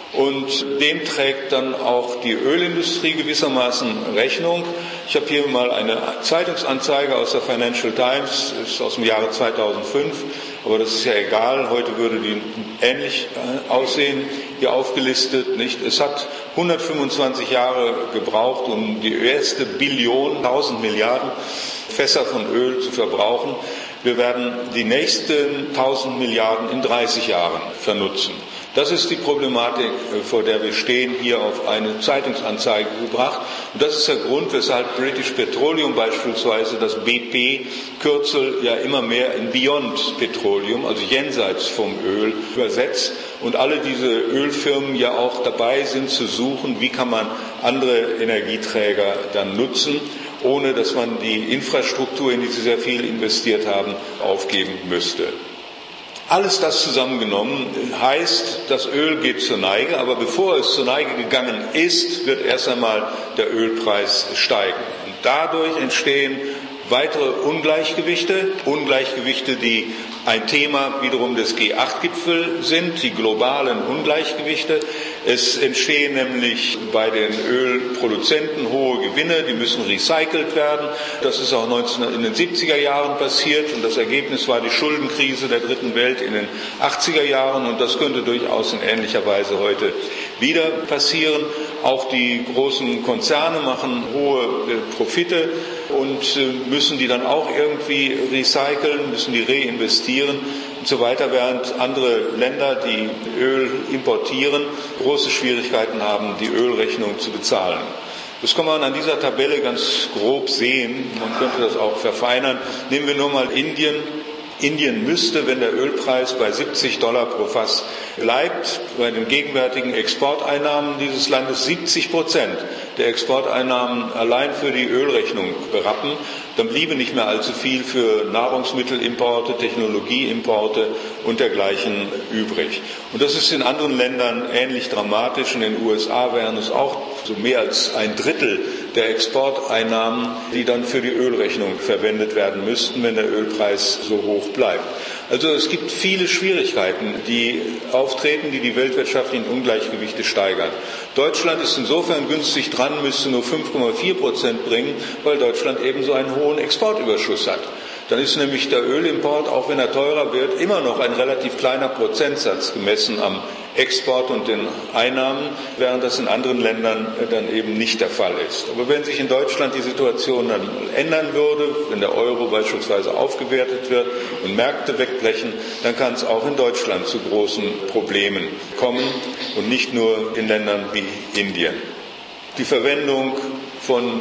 und dem trägt dann auch die Ölindustrie gewissermaßen Rechnung. Ich habe hier mal eine Zeitungsanzeige aus der Financial Times, ist aus dem Jahre zweitausendfünf, aber das ist ja egal, heute würde die ähnlich aussehen, hier aufgelistet, nicht? Es hat hundertfünfundzwanzig Jahre gebraucht, um die erste Billion, tausend Milliarden Fässer von Öl zu verbrauchen. Wir werden die nächsten tausend Milliarden in dreißig Jahren vernutzen. Das ist die Problematik, vor der wir stehen, hier auf eine Zeitungsanzeige gebracht. Und das ist der Grund, weshalb British Petroleum beispielsweise das B P-Kürzel ja immer mehr in Beyond Petroleum, also jenseits vom Öl, übersetzt. Und alle diese Ölfirmen ja auch dabei sind zu suchen, wie kann man andere Energieträger dann nutzen, ohne dass man die Infrastruktur, in die sie sehr viel investiert haben, aufgeben müsste. Alles das zusammengenommen heißt, das Öl geht zur Neige, aber bevor es zur Neige gegangen ist, wird erst einmal der Ölpreis steigen. Und dadurch entstehen weitere Ungleichgewichte, Ungleichgewichte, die ein Thema wiederum des G acht Gipfels sind, die globalen Ungleichgewichte. Es entstehen nämlich bei den Ölproduzenten hohe Gewinne, die müssen recycelt werden. Das ist auch in den siebziger Jahren passiert und das Ergebnis war die Schuldenkrise der dritten Welt in den achtziger Jahren und das könnte durchaus in ähnlicher Weise heute wieder passieren. Auch die großen Konzerne machen hohe Profite und müssen die dann auch irgendwie recyceln, müssen die reinvestieren und so weiter, während andere Länder, die Öl importieren, große Schwierigkeiten haben, die Ölrechnung zu bezahlen. Das kann man an dieser Tabelle ganz grob sehen. Man könnte das auch verfeinern. Nehmen wir nur mal Indien. Indien müsste, wenn der Ölpreis bei siebzig Dollar pro Fass bleibt, bei den gegenwärtigen Exporteinnahmen dieses Landes siebzig Prozent der Exporteinnahmen allein für die Ölrechnung berappen, dann bliebe nicht mehr allzu viel für Nahrungsmittelimporte, Technologieimporte und dergleichen übrig. Und das ist in anderen Ländern ähnlich dramatisch. In den U S A wären es auch so mehr als ein Drittel der Exporteinnahmen, die dann für die Ölrechnung verwendet werden müssten, wenn der Ölpreis so hoch bleibt. Also es gibt viele Schwierigkeiten, die auftreten, die die wirtschaftlichen Ungleichgewichte steigern. Deutschland ist insofern günstig dran, müsste nur fünf Komma vier Prozent bringen, weil Deutschland eben so einen hohen Exportüberschuss hat. Dann ist nämlich der Ölimport, auch wenn er teurer wird, immer noch ein relativ kleiner Prozentsatz gemessen am Export und den Einnahmen, während das in anderen Ländern dann eben nicht der Fall ist. Aber wenn sich in Deutschland die Situation dann ändern würde, wenn der Euro beispielsweise aufgewertet wird und Märkte wegbrechen, dann kann es auch in Deutschland zu großen Problemen kommen und nicht nur in Ländern wie Indien. Die Verwendung von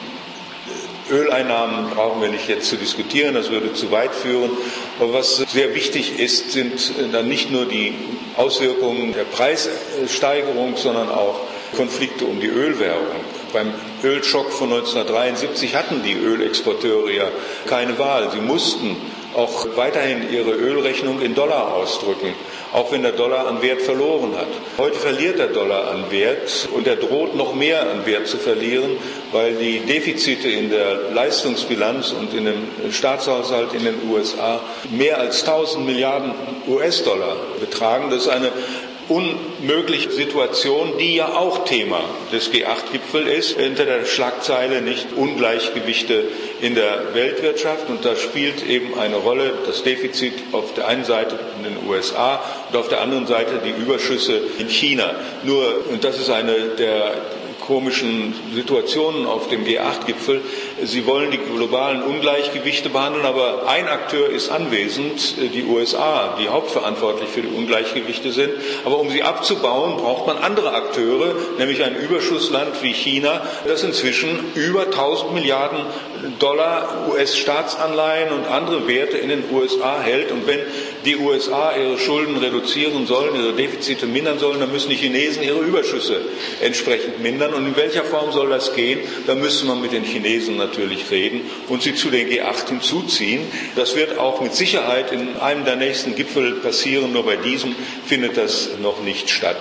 Öleinnahmen brauchen wir nicht jetzt zu diskutieren, das würde zu weit führen. Aber was sehr wichtig ist, sind dann nicht nur die Auswirkungen der Preissteigerung, sondern auch Konflikte um die Ölwährung. Beim Ölschock von neunzehnhundertdreiundsiebzig hatten die Ölexporteure ja keine Wahl. Sie mussten auch weiterhin ihre Ölrechnung in Dollar ausdrücken, auch wenn der Dollar an Wert verloren hat. Heute verliert der Dollar an Wert und er droht noch mehr an Wert zu verlieren, weil die Defizite in der Leistungsbilanz und in dem Staatshaushalt in den U S A mehr als tausend Milliarden U S-Dollar betragen. Das ist eine unmögliche Situation, die ja auch Thema des G acht Gipfels ist, hinter der Schlagzeile nicht Ungleichgewichte in der Weltwirtschaft. Und da spielt eben eine Rolle das Defizit auf der einen Seite in den U S A und auf der anderen Seite die Überschüsse in China. Nur, und das ist eine der komischen Situationen auf dem G acht Gipfel. Sie wollen die globalen Ungleichgewichte behandeln, aber ein Akteur ist anwesend, die U S A, die hauptverantwortlich für die Ungleichgewichte sind. Aber um sie abzubauen, braucht man andere Akteure, nämlich ein Überschussland wie China, das inzwischen über tausend Milliarden Dollar U S-Staatsanleihen und andere Werte in den U S A hält. Und wenn die U S A ihre Schulden reduzieren sollen, ihre Defizite mindern sollen, dann müssen die Chinesen ihre Überschüsse entsprechend mindern. Und in welcher Form soll das gehen? Da müsste man mit den Chinesen natürlich reden und sie zu den G acht hinzuziehen. Das wird auch mit Sicherheit in einem der nächsten Gipfel passieren, nur bei diesem findet das noch nicht statt.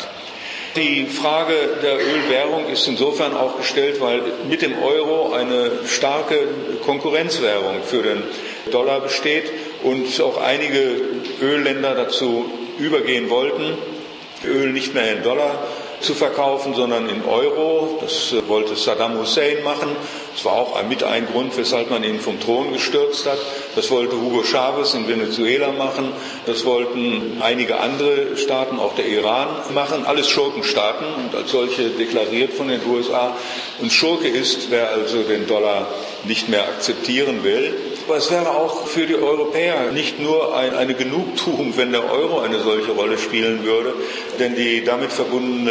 Die Frage der Ölwährung ist insofern auch gestellt, weil mit dem Euro eine starke Konkurrenzwährung für den Dollar besteht und auch einige Ölländer dazu übergehen wollten, Öl nicht mehr in Dollar zu verkaufen, sondern in Euro. Das wollte Saddam Hussein machen. Das war auch mit ein Grund, weshalb man ihn vom Thron gestürzt hat. Das wollte Hugo Chavez in Venezuela machen. Das wollten einige andere Staaten, auch der Iran, machen. Alles Schurkenstaaten und als solche deklariert von den U S A. Und Schurke ist, wer also den Dollar nicht mehr akzeptieren will. Aber es wäre auch für die Europäer nicht nur ein, eine Genugtuung, wenn der Euro eine solche Rolle spielen würde, denn die damit verbundene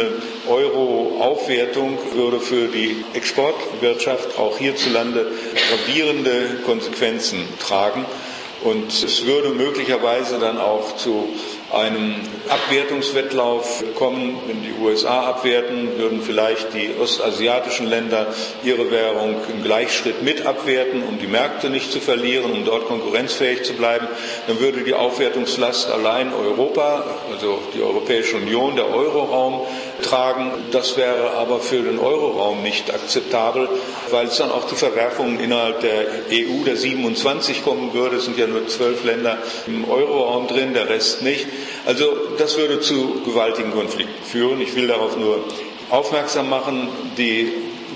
Euro-Aufwertung würde für die Exportwirtschaft auch hierzulande gravierende Konsequenzen tragen. Und es würde möglicherweise dann auch zu einem Abwertungswettlauf kommen. Wenn die U S A abwerten, würden vielleicht die ostasiatischen Länder ihre Währung im Gleichschritt mit abwerten, um die Märkte nicht zu verlieren, um dort konkurrenzfähig zu bleiben. Dann würde die Aufwertungslast allein Europa, also die Europäische Union, der Euroraum, tragen. Das wäre aber für den Euroraum nicht akzeptabel, weil es dann auch zu Verwerfungen innerhalb der E U der siebenundzwanzig kommen würde. Es sind ja nur zwölf Länder im Euroraum drin, der Rest nicht. Also das würde zu gewaltigen Konflikten führen. Ich will darauf nur aufmerksam machen. Die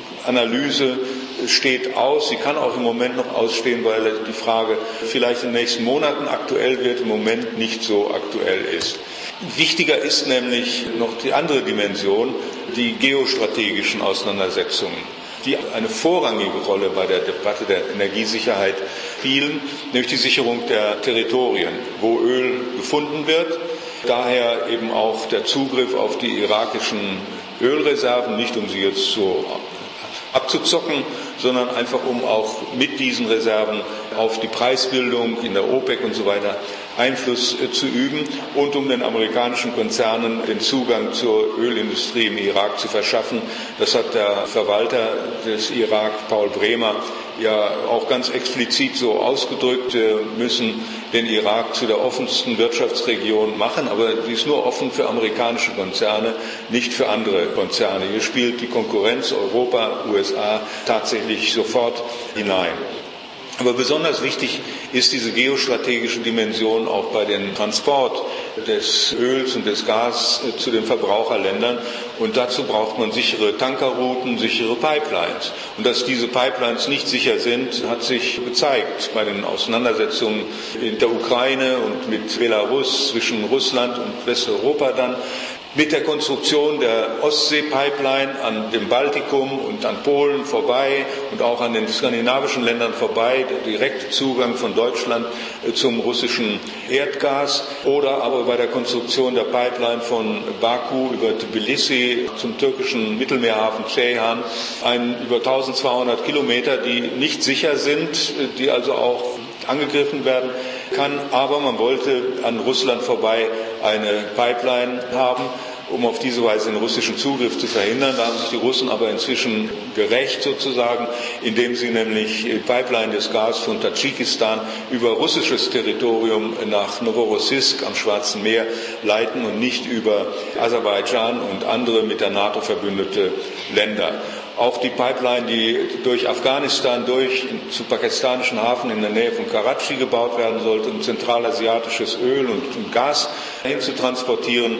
Analyse steht aus. Sie kann auch im Moment noch ausstehen, weil die Frage vielleicht in den nächsten Monaten aktuell wird, im Moment nicht so aktuell ist. Wichtiger ist nämlich noch die andere Dimension, die geostrategischen Auseinandersetzungen, die eine vorrangige Rolle bei der Debatte der Energiesicherheit spielen, nämlich die Sicherung der Territorien, wo Öl gefunden wird. Daher eben auch der Zugriff auf die irakischen Ölreserven, nicht um sie jetzt so abzuzocken, sondern einfach um auch mit diesen Reserven auf die Preisbildung in der OPEC und so weiter Einfluss äh, zu üben und um den amerikanischen Konzernen den Zugang zur Ölindustrie im Irak zu verschaffen. Das hat der Verwalter des Irak, Paul Bremer, ja auch ganz explizit so ausgedrückt. Wir müssen den Irak zu der offensten Wirtschaftsregion machen, aber sie ist nur offen für amerikanische Konzerne, nicht für andere Konzerne. Hier spielt die Konkurrenz Europa, U S A tatsächlich sofort hinein. Aber besonders wichtig ist diese geostrategische Dimension auch bei dem Transport des Öls und des Gas zu den Verbraucherländern. Und dazu braucht man sichere Tankerrouten, sichere Pipelines. Und dass diese Pipelines nicht sicher sind, hat sich gezeigt bei den Auseinandersetzungen in der Ukraine und mit Belarus, zwischen Russland und Westeuropa dann. Mit der Konstruktion der Ostsee-Pipeline an dem Baltikum und an Polen vorbei und auch an den skandinavischen Ländern vorbei, der direkte Zugang von Deutschland zum russischen Erdgas, oder aber bei der Konstruktion der Pipeline von Baku über Tbilisi zum türkischen Mittelmeerhafen Ceyhan, ein über eintausendzweihundert Kilometer, die nicht sicher sind, die also auch angegriffen werden kann, aber man wollte an Russland vorbei eine Pipeline haben, um auf diese Weise den russischen Zugriff zu verhindern. Da haben sich die Russen aber inzwischen gerecht sozusagen, indem sie nämlich die Pipeline des Gas von Tadschikistan über russisches Territorium nach Novorossiysk am Schwarzen Meer leiten und nicht über Aserbaidschan und andere mit der NATO verbündete Länder. Auch die Pipeline, die durch Afghanistan durch zu pakistanischen Hafen in der Nähe von Karachi gebaut werden sollte, um zentralasiatisches Öl und Gas hinzutransportieren,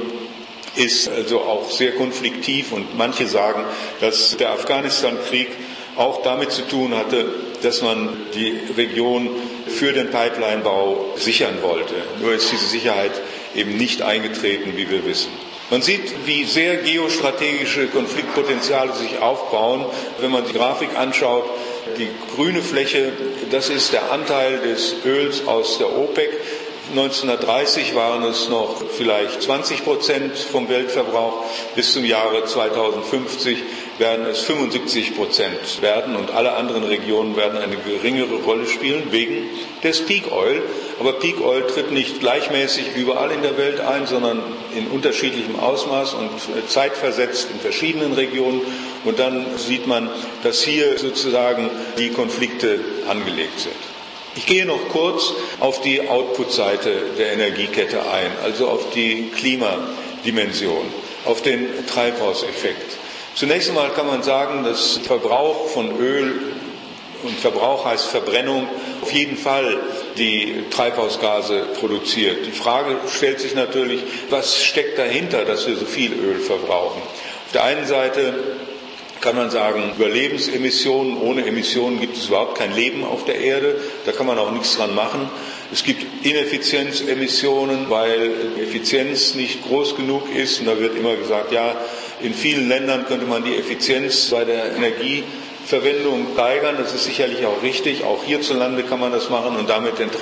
ist also auch sehr konfliktiv. Und manche sagen, dass der Afghanistan-Krieg auch damit zu tun hatte, dass man die Region für den Pipelinebau sichern wollte. Nur ist diese Sicherheit eben nicht eingetreten, wie wir wissen. Man sieht, wie sehr geostrategische Konfliktpotenziale sich aufbauen, wenn man die Grafik anschaut. Die grüne Fläche, das ist der Anteil des Öls aus der OPEC. neunzehnhundertdreißig waren es noch vielleicht zwanzig Prozent vom Weltverbrauch. Bis zum Jahre zweitausendfünfzig werden es fünfundsiebzig Prozent werden und alle anderen Regionen werden eine geringere Rolle spielen wegen des Peak Oil. Aber Peak Oil tritt nicht gleichmäßig überall in der Welt ein, sondern in unterschiedlichem Ausmaß und zeitversetzt in verschiedenen Regionen. Und dann sieht man, dass hier sozusagen die Konflikte angelegt sind. Ich gehe noch kurz auf die Output-Seite der Energiekette ein, also auf die Klimadimension, auf den Treibhauseffekt. Zunächst einmal kann man sagen, dass Verbrauch von Öl, und Verbrauch heißt Verbrennung, auf jeden Fall die Treibhausgase produziert. Die Frage stellt sich natürlich, was steckt dahinter, dass wir so viel Öl verbrauchen? Auf der einen Seite kann man sagen, Überlebensemissionen, ohne Emissionen gibt es überhaupt kein Leben auf der Erde, da kann man auch nichts dran machen. Es gibt Ineffizienzemissionen, weil Effizienz nicht groß genug ist und da wird immer gesagt, ja, in vielen Ländern könnte man die Effizienz bei der Energieverwendung steigern, das ist sicherlich auch richtig, auch hierzulande kann man das machen und damit den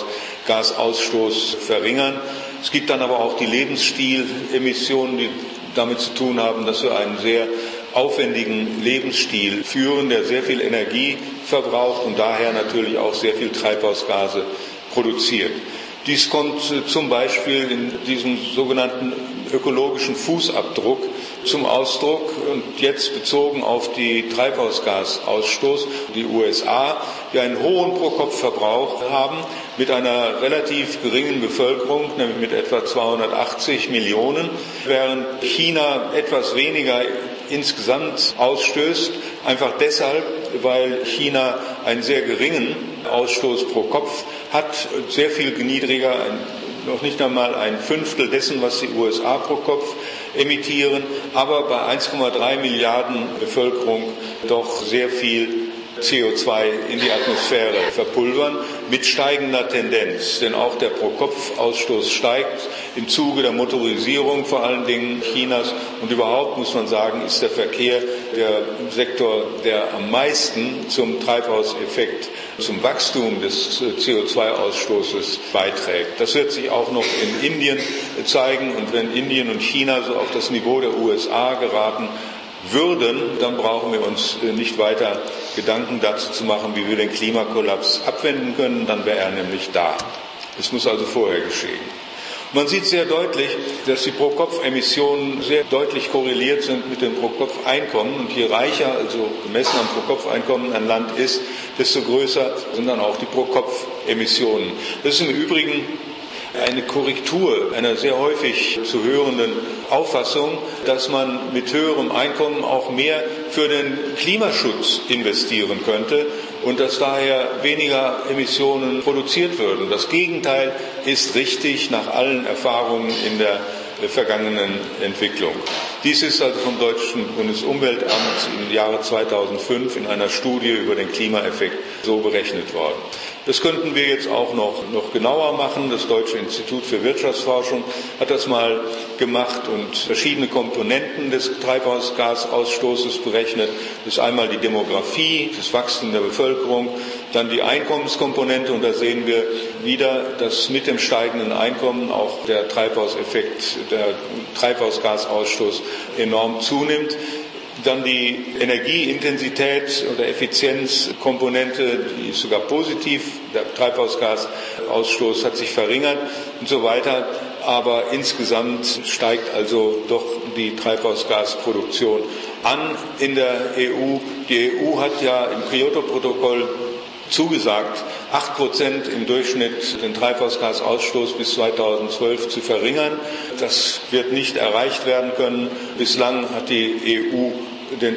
Treibhausgasausstoß verringern. Es gibt dann aber auch die Lebensstilemissionen, die damit zu tun haben, dass wir einen sehr aufwendigen Lebensstil führen, der sehr viel Energie verbraucht und daher natürlich auch sehr viel Treibhausgase produziert. Dies kommt zum Beispiel in diesem sogenannten ökologischen Fußabdruck zum Ausdruck und jetzt bezogen auf die Treibhausgasausstoß. Die U S A, die einen hohen Pro-Kopf-Verbrauch haben, mit einer relativ geringen Bevölkerung, nämlich mit etwa zweihundertachtzig Millionen, während China etwas weniger insgesamt ausstößt, einfach deshalb, weil China einen sehr geringen Ausstoß pro Kopf hat, sehr viel niedriger, noch nicht einmal ein Fünftel dessen, was die U S A pro Kopf emittieren, aber bei eins Komma drei Milliarden Bevölkerung doch sehr viel C O zwei in die Atmosphäre verpulvern, mit steigender Tendenz. Denn auch der Pro-Kopf-Ausstoß steigt im Zuge der Motorisierung vor allen Dingen Chinas. Und überhaupt muss man sagen, ist der Verkehr der Sektor, der am meisten zum Treibhauseffekt, zum Wachstum des C O zwei Ausstoßes beiträgt. Das wird sich auch noch in Indien zeigen. Und wenn Indien und China so auf das Niveau der U S A geraten würden, dann brauchen wir uns nicht weiter Gedanken dazu zu machen, wie wir den Klimakollaps abwenden können, dann wäre er nämlich da. Es muss also vorher geschehen. Man sieht sehr deutlich, dass die Pro-Kopf-Emissionen sehr deutlich korreliert sind mit dem Pro-Kopf-Einkommen und je reicher, also gemessen am Pro-Kopf-Einkommen ein Land ist, desto größer sind dann auch die Pro-Kopf-Emissionen. Das ist im Übrigen eine Korrektur einer sehr häufig zu hörenden Auffassung, dass man mit höherem Einkommen auch mehr für den Klimaschutz investieren könnte und dass daher weniger Emissionen produziert würden. Das Gegenteil ist richtig nach allen Erfahrungen in der vergangenen Entwicklung. Dies ist also vom Deutschen Bundesumweltamt im Jahre zweitausendfünf in einer Studie über den Klimaeffekt so berechnet worden. Das könnten wir jetzt auch noch, noch genauer machen. Das Deutsche Institut für Wirtschaftsforschung hat das mal gemacht und verschiedene Komponenten des Treibhausgasausstoßes berechnet. Das ist einmal die Demografie, das Wachstum der Bevölkerung, dann die Einkommenskomponente und da sehen wir wieder, dass mit dem steigenden Einkommen auch der Treibhauseffekt, der Treibhausgasausstoß enorm zunimmt. Dann die Energieintensität oder Effizienzkomponente, die ist sogar positiv. Der Treibhausgasausstoß hat sich verringert und so weiter. Aber insgesamt steigt also doch die Treibhausgasproduktion an in der E U. Die E U hat ja im Kyoto-Protokoll zugesagt, acht Prozent im Durchschnitt den Treibhausgasausstoß bis zweitausendzwölf zu verringern. Das wird nicht erreicht werden können. Bislang hat die E U den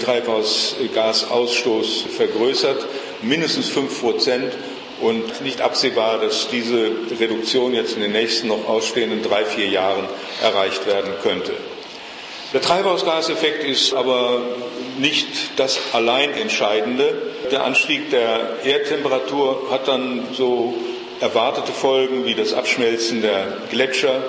Treibhausgasausstoß vergrößert, mindestens fünf Prozent. Und nicht absehbar, dass diese Reduktion jetzt in den nächsten noch ausstehenden drei, vier Jahren erreicht werden könnte. Der Treibhausgaseffekt ist aber nicht das allein Entscheidende. Der Anstieg der Erdtemperatur hat dann so erwartete Folgen wie das Abschmelzen der Gletscher,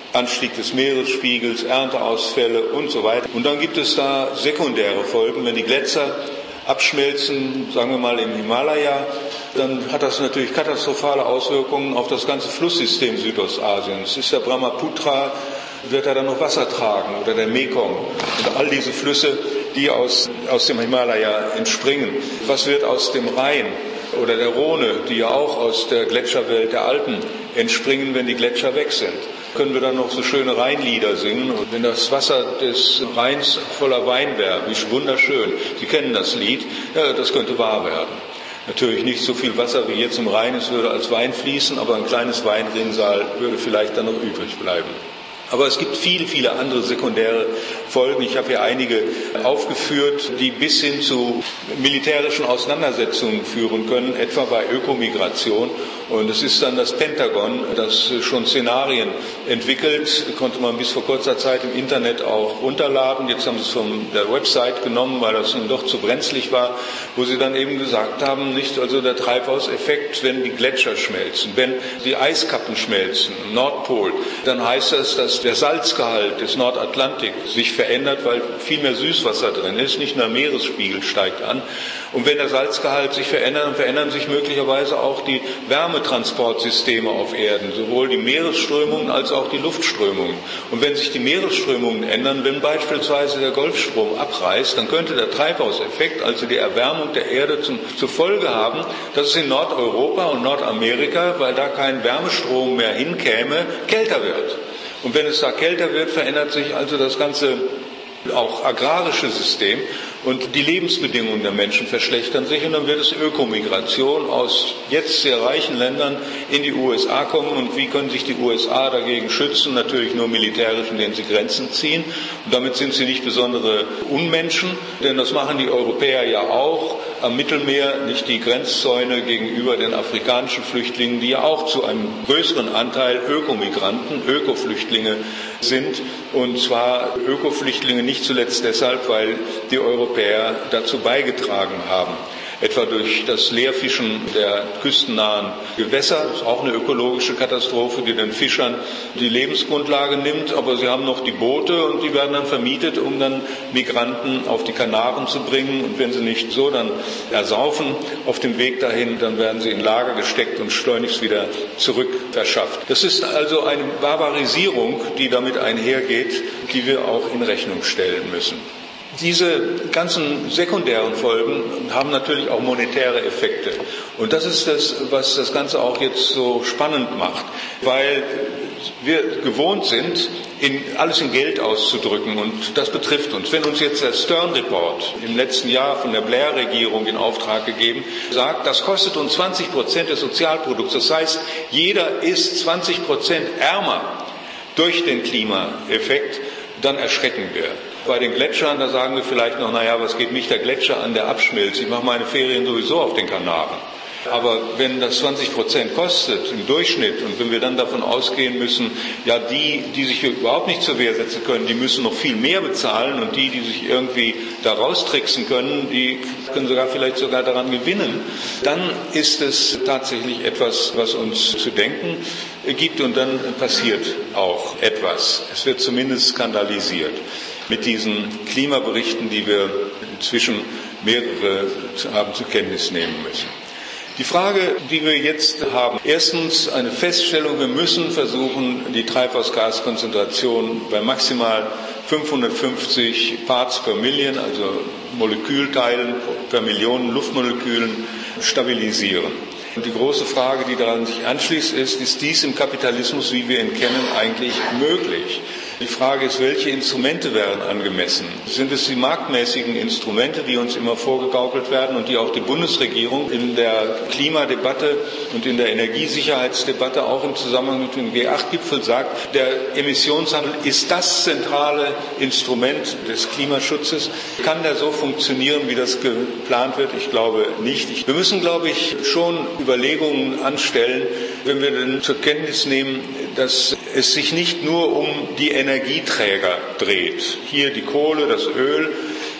Anstieg des Meeresspiegels, Ernteausfälle und so weiter. Und dann gibt es da sekundäre Folgen. Wenn die Gletscher abschmelzen, sagen wir mal im Himalaya, dann hat das natürlich katastrophale Auswirkungen auf das ganze Flusssystem Südostasiens. Ist der Brahmaputra, wird er dann noch Wasser tragen oder der Mekong und all diese Flüsse, die aus, aus dem Himalaya entspringen. Was wird aus dem Rhein oder der Rhone, die ja auch aus der Gletscherwelt der Alpen entspringen, wenn die Gletscher weg sind? Können wir dann noch so schöne Rheinlieder singen? Und wenn das Wasser des Rheins voller Wein wäre, wie wunderschön. Sie kennen das Lied, ja, das könnte wahr werden. Natürlich nicht so viel Wasser wie jetzt im Rhein, es würde als Wein fließen, aber ein kleines Weinrinnsal würde vielleicht dann noch übrig bleiben. Aber es gibt viele, viele andere sekundäre Folgen. Ich habe hier einige aufgeführt, die bis hin zu militärischen Auseinandersetzungen führen können, etwa bei Ökomigration. Und es ist dann das Pentagon, das schon Szenarien entwickelt, konnte man bis vor kurzer Zeit im Internet auch runterladen. Jetzt haben sie es von der Website genommen, weil das nun doch zu brenzlig war, wo sie dann eben gesagt haben, nicht also der Treibhauseffekt, wenn die Gletscher schmelzen, wenn die Eiskappen schmelzen, im Nordpol, dann heißt das, dass der Salzgehalt des Nordatlantiks sich verändert, weil viel mehr Süßwasser drin ist, nicht nur der Meeresspiegel steigt an. Und wenn der Salzgehalt sich verändert, dann verändern sich möglicherweise auch die Wärmetransportsysteme auf Erden, sowohl die Meeresströmungen als auch die Luftströmungen. Und wenn sich die Meeresströmungen ändern, wenn beispielsweise der Golfstrom abreißt, dann könnte der Treibhauseffekt, also die Erwärmung der Erde, zum, zur Folge haben, dass es in Nordeuropa und Nordamerika, weil da kein Wärmestrom mehr hinkäme, kälter wird. Und wenn es da kälter wird, verändert sich also das ganze auch agrarische System und die Lebensbedingungen der Menschen verschlechtern sich und dann wird es Ökomigration aus jetzt sehr reichen Ländern in die U S A kommen. Und wie können sich die U S A dagegen schützen? Natürlich nur militärisch, indem sie Grenzen ziehen. Und damit sind sie nicht besondere Unmenschen, denn das machen die Europäer ja auch am Mittelmeer, nicht die Grenzzäune gegenüber den afrikanischen Flüchtlingen, die ja auch zu einem größeren Anteil Ökomigranten, Ökoflüchtlinge sind. Und zwar Ökoflüchtlinge nicht zuletzt deshalb, weil die Europäer dazu beigetragen haben. Etwa durch das Leerfischen der küstennahen Gewässer. Das ist auch eine ökologische Katastrophe, die den Fischern die Lebensgrundlage nimmt. Aber sie haben noch die Boote und die werden dann vermietet, um dann Migranten auf die Kanaren zu bringen. Und wenn sie nicht so dann ersaufen auf dem Weg dahin, dann werden sie in Lager gesteckt und schleunigst wieder zurück verschafft. Das ist also eine Barbarisierung, die damit einhergeht, die wir auch in Rechnung stellen müssen. Diese ganzen sekundären Folgen haben natürlich auch monetäre Effekte. Und das ist das, was das Ganze auch jetzt so spannend macht, weil wir gewohnt sind, in, alles in Geld auszudrücken und das betrifft uns. Wenn uns jetzt der Stern Report im letzten Jahr von der Blair-Regierung in Auftrag gegeben sagt, das kostet uns zwanzig Prozent des Sozialprodukts, das heißt, jeder ist zwanzig Prozent ärmer durch den Klimaeffekt, dann erschrecken wir. Bei den Gletschern, da sagen wir vielleicht noch, naja, was geht mich der Gletscher an, der abschmilzt? Ich mache meine Ferien sowieso auf den Kanaren. Aber wenn das zwanzig Prozent kostet im Durchschnitt und wenn wir dann davon ausgehen müssen, ja, die, die sich überhaupt nicht zur Wehr setzen können, die müssen noch viel mehr bezahlen und die, die sich irgendwie da raustricksen können, die können sogar vielleicht sogar daran gewinnen, dann ist es tatsächlich etwas, was uns zu denken gibt und dann passiert auch etwas. Es wird zumindest skandalisiert mit diesen Klimaberichten, die wir inzwischen mehrere haben zur Kenntnis nehmen müssen. Die Frage, die wir jetzt haben, erstens eine Feststellung, wir müssen versuchen, die Treibhausgaskonzentration bei maximal fünfhundertfünfzig Parts per Million, also Molekülteilen per Million Luftmolekülen, stabilisieren. Und die große Frage, die daran sich anschließt, ist, ist dies im Kapitalismus, wie wir ihn kennen, eigentlich möglich? Die Frage ist, welche Instrumente wären angemessen? Sind es die marktmäßigen Instrumente, die uns immer vorgegaukelt werden und die auch die Bundesregierung in der Klimadebatte und in der Energiesicherheitsdebatte auch im Zusammenhang mit dem G acht Gipfel sagt, der Emissionshandel ist das zentrale Instrument des Klimaschutzes. Kann der so funktionieren, wie das geplant wird? Ich glaube nicht. Wir müssen, glaube ich, schon Überlegungen anstellen, wenn wir denn zur Kenntnis nehmen, dass es sich nicht nur um die Energieträger dreht. Hier die Kohle, das Öl,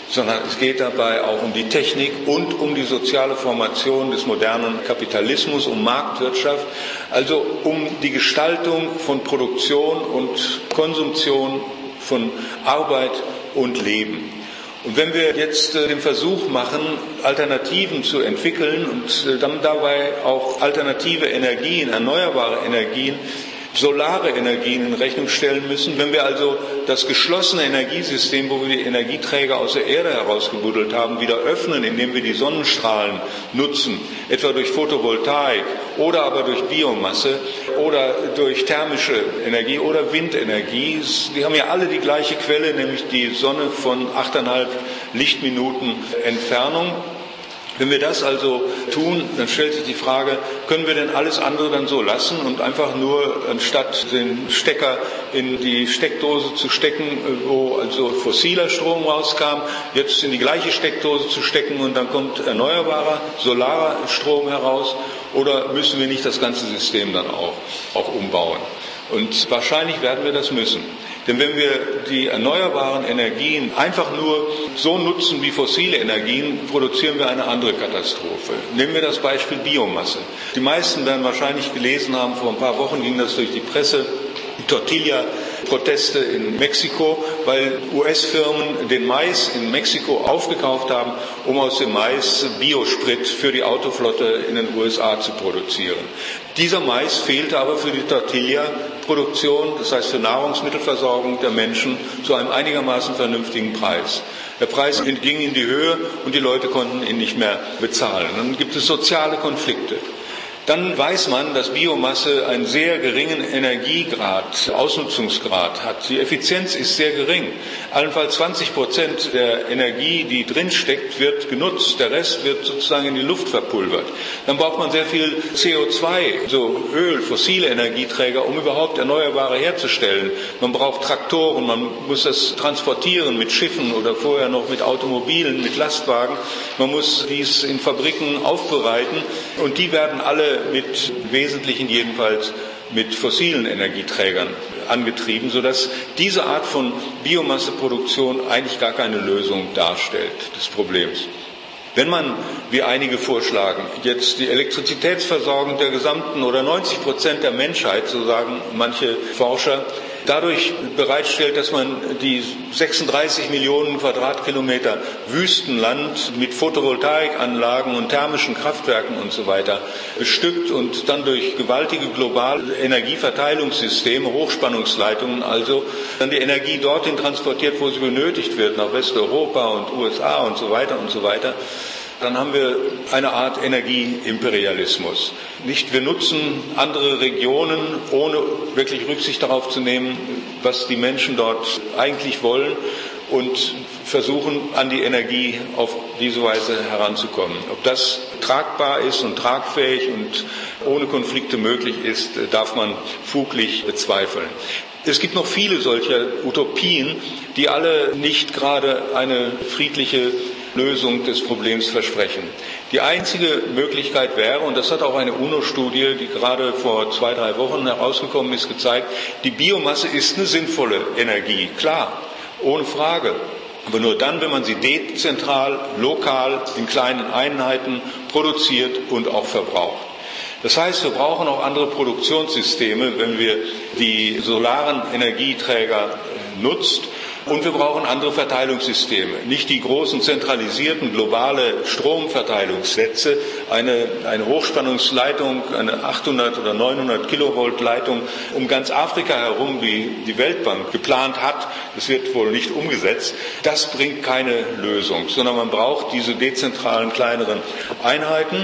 sondern es geht dabei auch um die Technik und um die soziale Formation des modernen Kapitalismus, um Marktwirtschaft, also um die Gestaltung von Produktion und Konsumtion, von Arbeit und Leben. Und wenn wir jetzt äh, den Versuch machen, Alternativen zu entwickeln und äh, dann dabei auch alternative Energien, erneuerbare Energien, solare Energien in Rechnung stellen müssen, wenn wir also das geschlossene Energiesystem, wo wir die Energieträger aus der Erde herausgebuddelt haben, wieder öffnen, indem wir die Sonnenstrahlen nutzen, etwa durch Photovoltaik oder aber durch Biomasse oder durch thermische Energie oder Windenergie. Die haben ja alle die gleiche Quelle, nämlich die Sonne von achteinhalb Lichtminuten Entfernung. Wenn wir das also tun, dann stellt sich die Frage, können wir denn alles andere dann so lassen und einfach nur, anstatt den Stecker in die Steckdose zu stecken, wo also fossiler Strom rauskam, jetzt in die gleiche Steckdose zu stecken und dann kommt erneuerbarer, solarer Strom heraus? Oder müssen wir nicht das ganze System dann auch, auch umbauen? Und wahrscheinlich werden wir das müssen. Denn wenn wir die erneuerbaren Energien einfach nur so nutzen wie fossile Energien, produzieren wir eine andere Katastrophe. Nehmen wir das Beispiel Biomasse. Die meisten werden wahrscheinlich gelesen haben, vor ein paar Wochen ging das durch die Presse, die Tortilla-Proteste in Mexiko, weil U S-Firmen den Mais in Mexiko aufgekauft haben, um aus dem Mais Biosprit für die Autoflotte in den U S A zu produzieren. Dieser Mais fehlte aber für die Tortilla-Produktion, das heißt für Nahrungsmittelversorgung der Menschen, zu einem einigermaßen vernünftigen Preis. Der Preis ging in die Höhe und die Leute konnten ihn nicht mehr bezahlen. Dann gibt es soziale Konflikte. Dann weiß man, dass Biomasse einen sehr geringen Energiegrad, Ausnutzungsgrad hat. Die Effizienz ist sehr gering. Allenfalls zwanzig Prozent der Energie, die drinsteckt, wird genutzt. Der Rest wird sozusagen in die Luft verpulvert. Dann braucht man sehr viel C O zwei, so Öl, fossile Energieträger, um überhaupt Erneuerbare herzustellen. Man braucht Traktoren, man muss das transportieren mit Schiffen oder vorher noch mit Automobilen, mit Lastwagen. Man muss dies in Fabriken aufbereiten und die werden alle mit Wesentlichen jedenfalls mit fossilen Energieträgern angetrieben, sodass diese Art von Biomasseproduktion eigentlich gar keine Lösung darstellt des Problems. Wenn man, wie einige vorschlagen, jetzt die Elektrizitätsversorgung der gesamten oder neunzig Prozent der Menschheit, so sagen manche Forscher, dadurch bereitstellt, dass man die sechsunddreißig Millionen Quadratkilometer Wüstenland mit Photovoltaikanlagen und thermischen Kraftwerken und so weiter bestückt und dann durch gewaltige globale Energieverteilungssysteme, Hochspannungsleitungen also, dann die Energie dorthin transportiert, wo sie benötigt wird, nach Westeuropa und U S A und so weiter und so weiter, dann haben wir eine Art Energieimperialismus. Nicht, wir nutzen andere Regionen, ohne wirklich Rücksicht darauf zu nehmen, was die Menschen dort eigentlich wollen und versuchen, an die Energie auf diese Weise heranzukommen. Ob das tragbar ist und tragfähig und ohne Konflikte möglich ist, darf man fuglich bezweifeln. Es gibt noch viele solcher Utopien, die alle nicht gerade eine friedliche Lösung des Problems versprechen. Die einzige Möglichkeit wäre, und das hat auch eine UNO-Studie, die gerade vor zwei, drei Wochen herausgekommen ist, gezeigt, die Biomasse ist eine sinnvolle Energie, klar, ohne Frage. Aber nur dann, wenn man sie dezentral, lokal, in kleinen Einheiten produziert und auch verbraucht. Das heißt, wir brauchen auch andere Produktionssysteme, wenn wir die solaren Energieträger nutzt. Und wir brauchen andere Verteilungssysteme. Nicht die großen zentralisierten globale Stromverteilungsnetze, eine, eine Hochspannungsleitung, eine achthundert oder neunhundert Kilovolt Leitung um ganz Afrika herum, wie die Weltbank geplant hat. Das wird wohl nicht umgesetzt. Das bringt keine Lösung, sondern man braucht diese dezentralen kleineren Einheiten.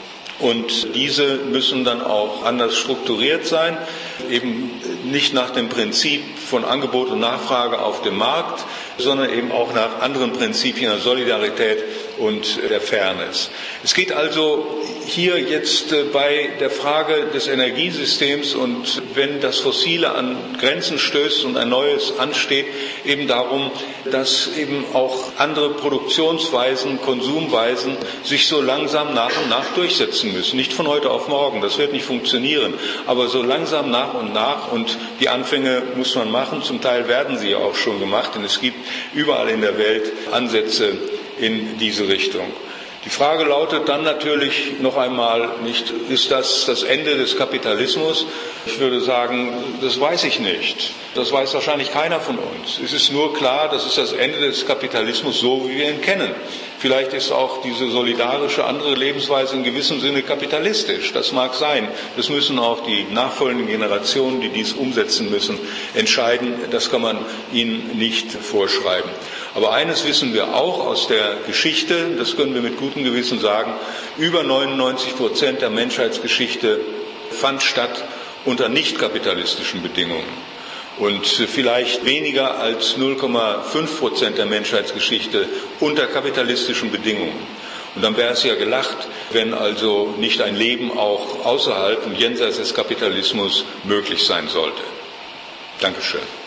Und diese müssen dann auch anders strukturiert sein, eben nicht nach dem Prinzip von Angebot und Nachfrage auf dem Markt, sondern eben auch nach anderen Prinzipien der Solidarität und der Fairness. Es geht also hier jetzt bei der Frage des Energiesystems und wenn das Fossile an Grenzen stößt und ein neues ansteht, eben darum, dass eben auch andere Produktionsweisen, Konsumweisen sich so langsam nach und nach durchsetzen müssen. Nicht von heute auf morgen, das wird nicht funktionieren, aber so langsam nach und nach, und die Anfänge muss man machen, zum Teil werden sie ja auch schon gemacht, denn es gibt überall in der Welt Ansätze in diese Richtung. Die Frage lautet dann natürlich noch einmal nicht, ist das das Ende des Kapitalismus? Ich würde sagen, das weiß ich nicht. Das weiß wahrscheinlich keiner von uns. Es ist nur klar, das ist das Ende des Kapitalismus, so wie wir ihn kennen. Vielleicht ist auch diese solidarische andere Lebensweise in gewissem Sinne kapitalistisch. Das mag sein. Das müssen auch die nachfolgenden Generationen, die dies umsetzen müssen, entscheiden. Das kann man ihnen nicht vorschreiben. Aber eines wissen wir auch aus der Geschichte, das können wir mit gutem Gewissen sagen, über neunundneunzig Prozent der Menschheitsgeschichte fand statt unter nicht kapitalistischen Bedingungen. Und vielleicht weniger als null Komma fünf Prozent der Menschheitsgeschichte unter kapitalistischen Bedingungen. Und dann wäre es ja gelacht, wenn also nicht ein Leben auch außerhalb und jenseits des Kapitalismus möglich sein sollte. Dankeschön.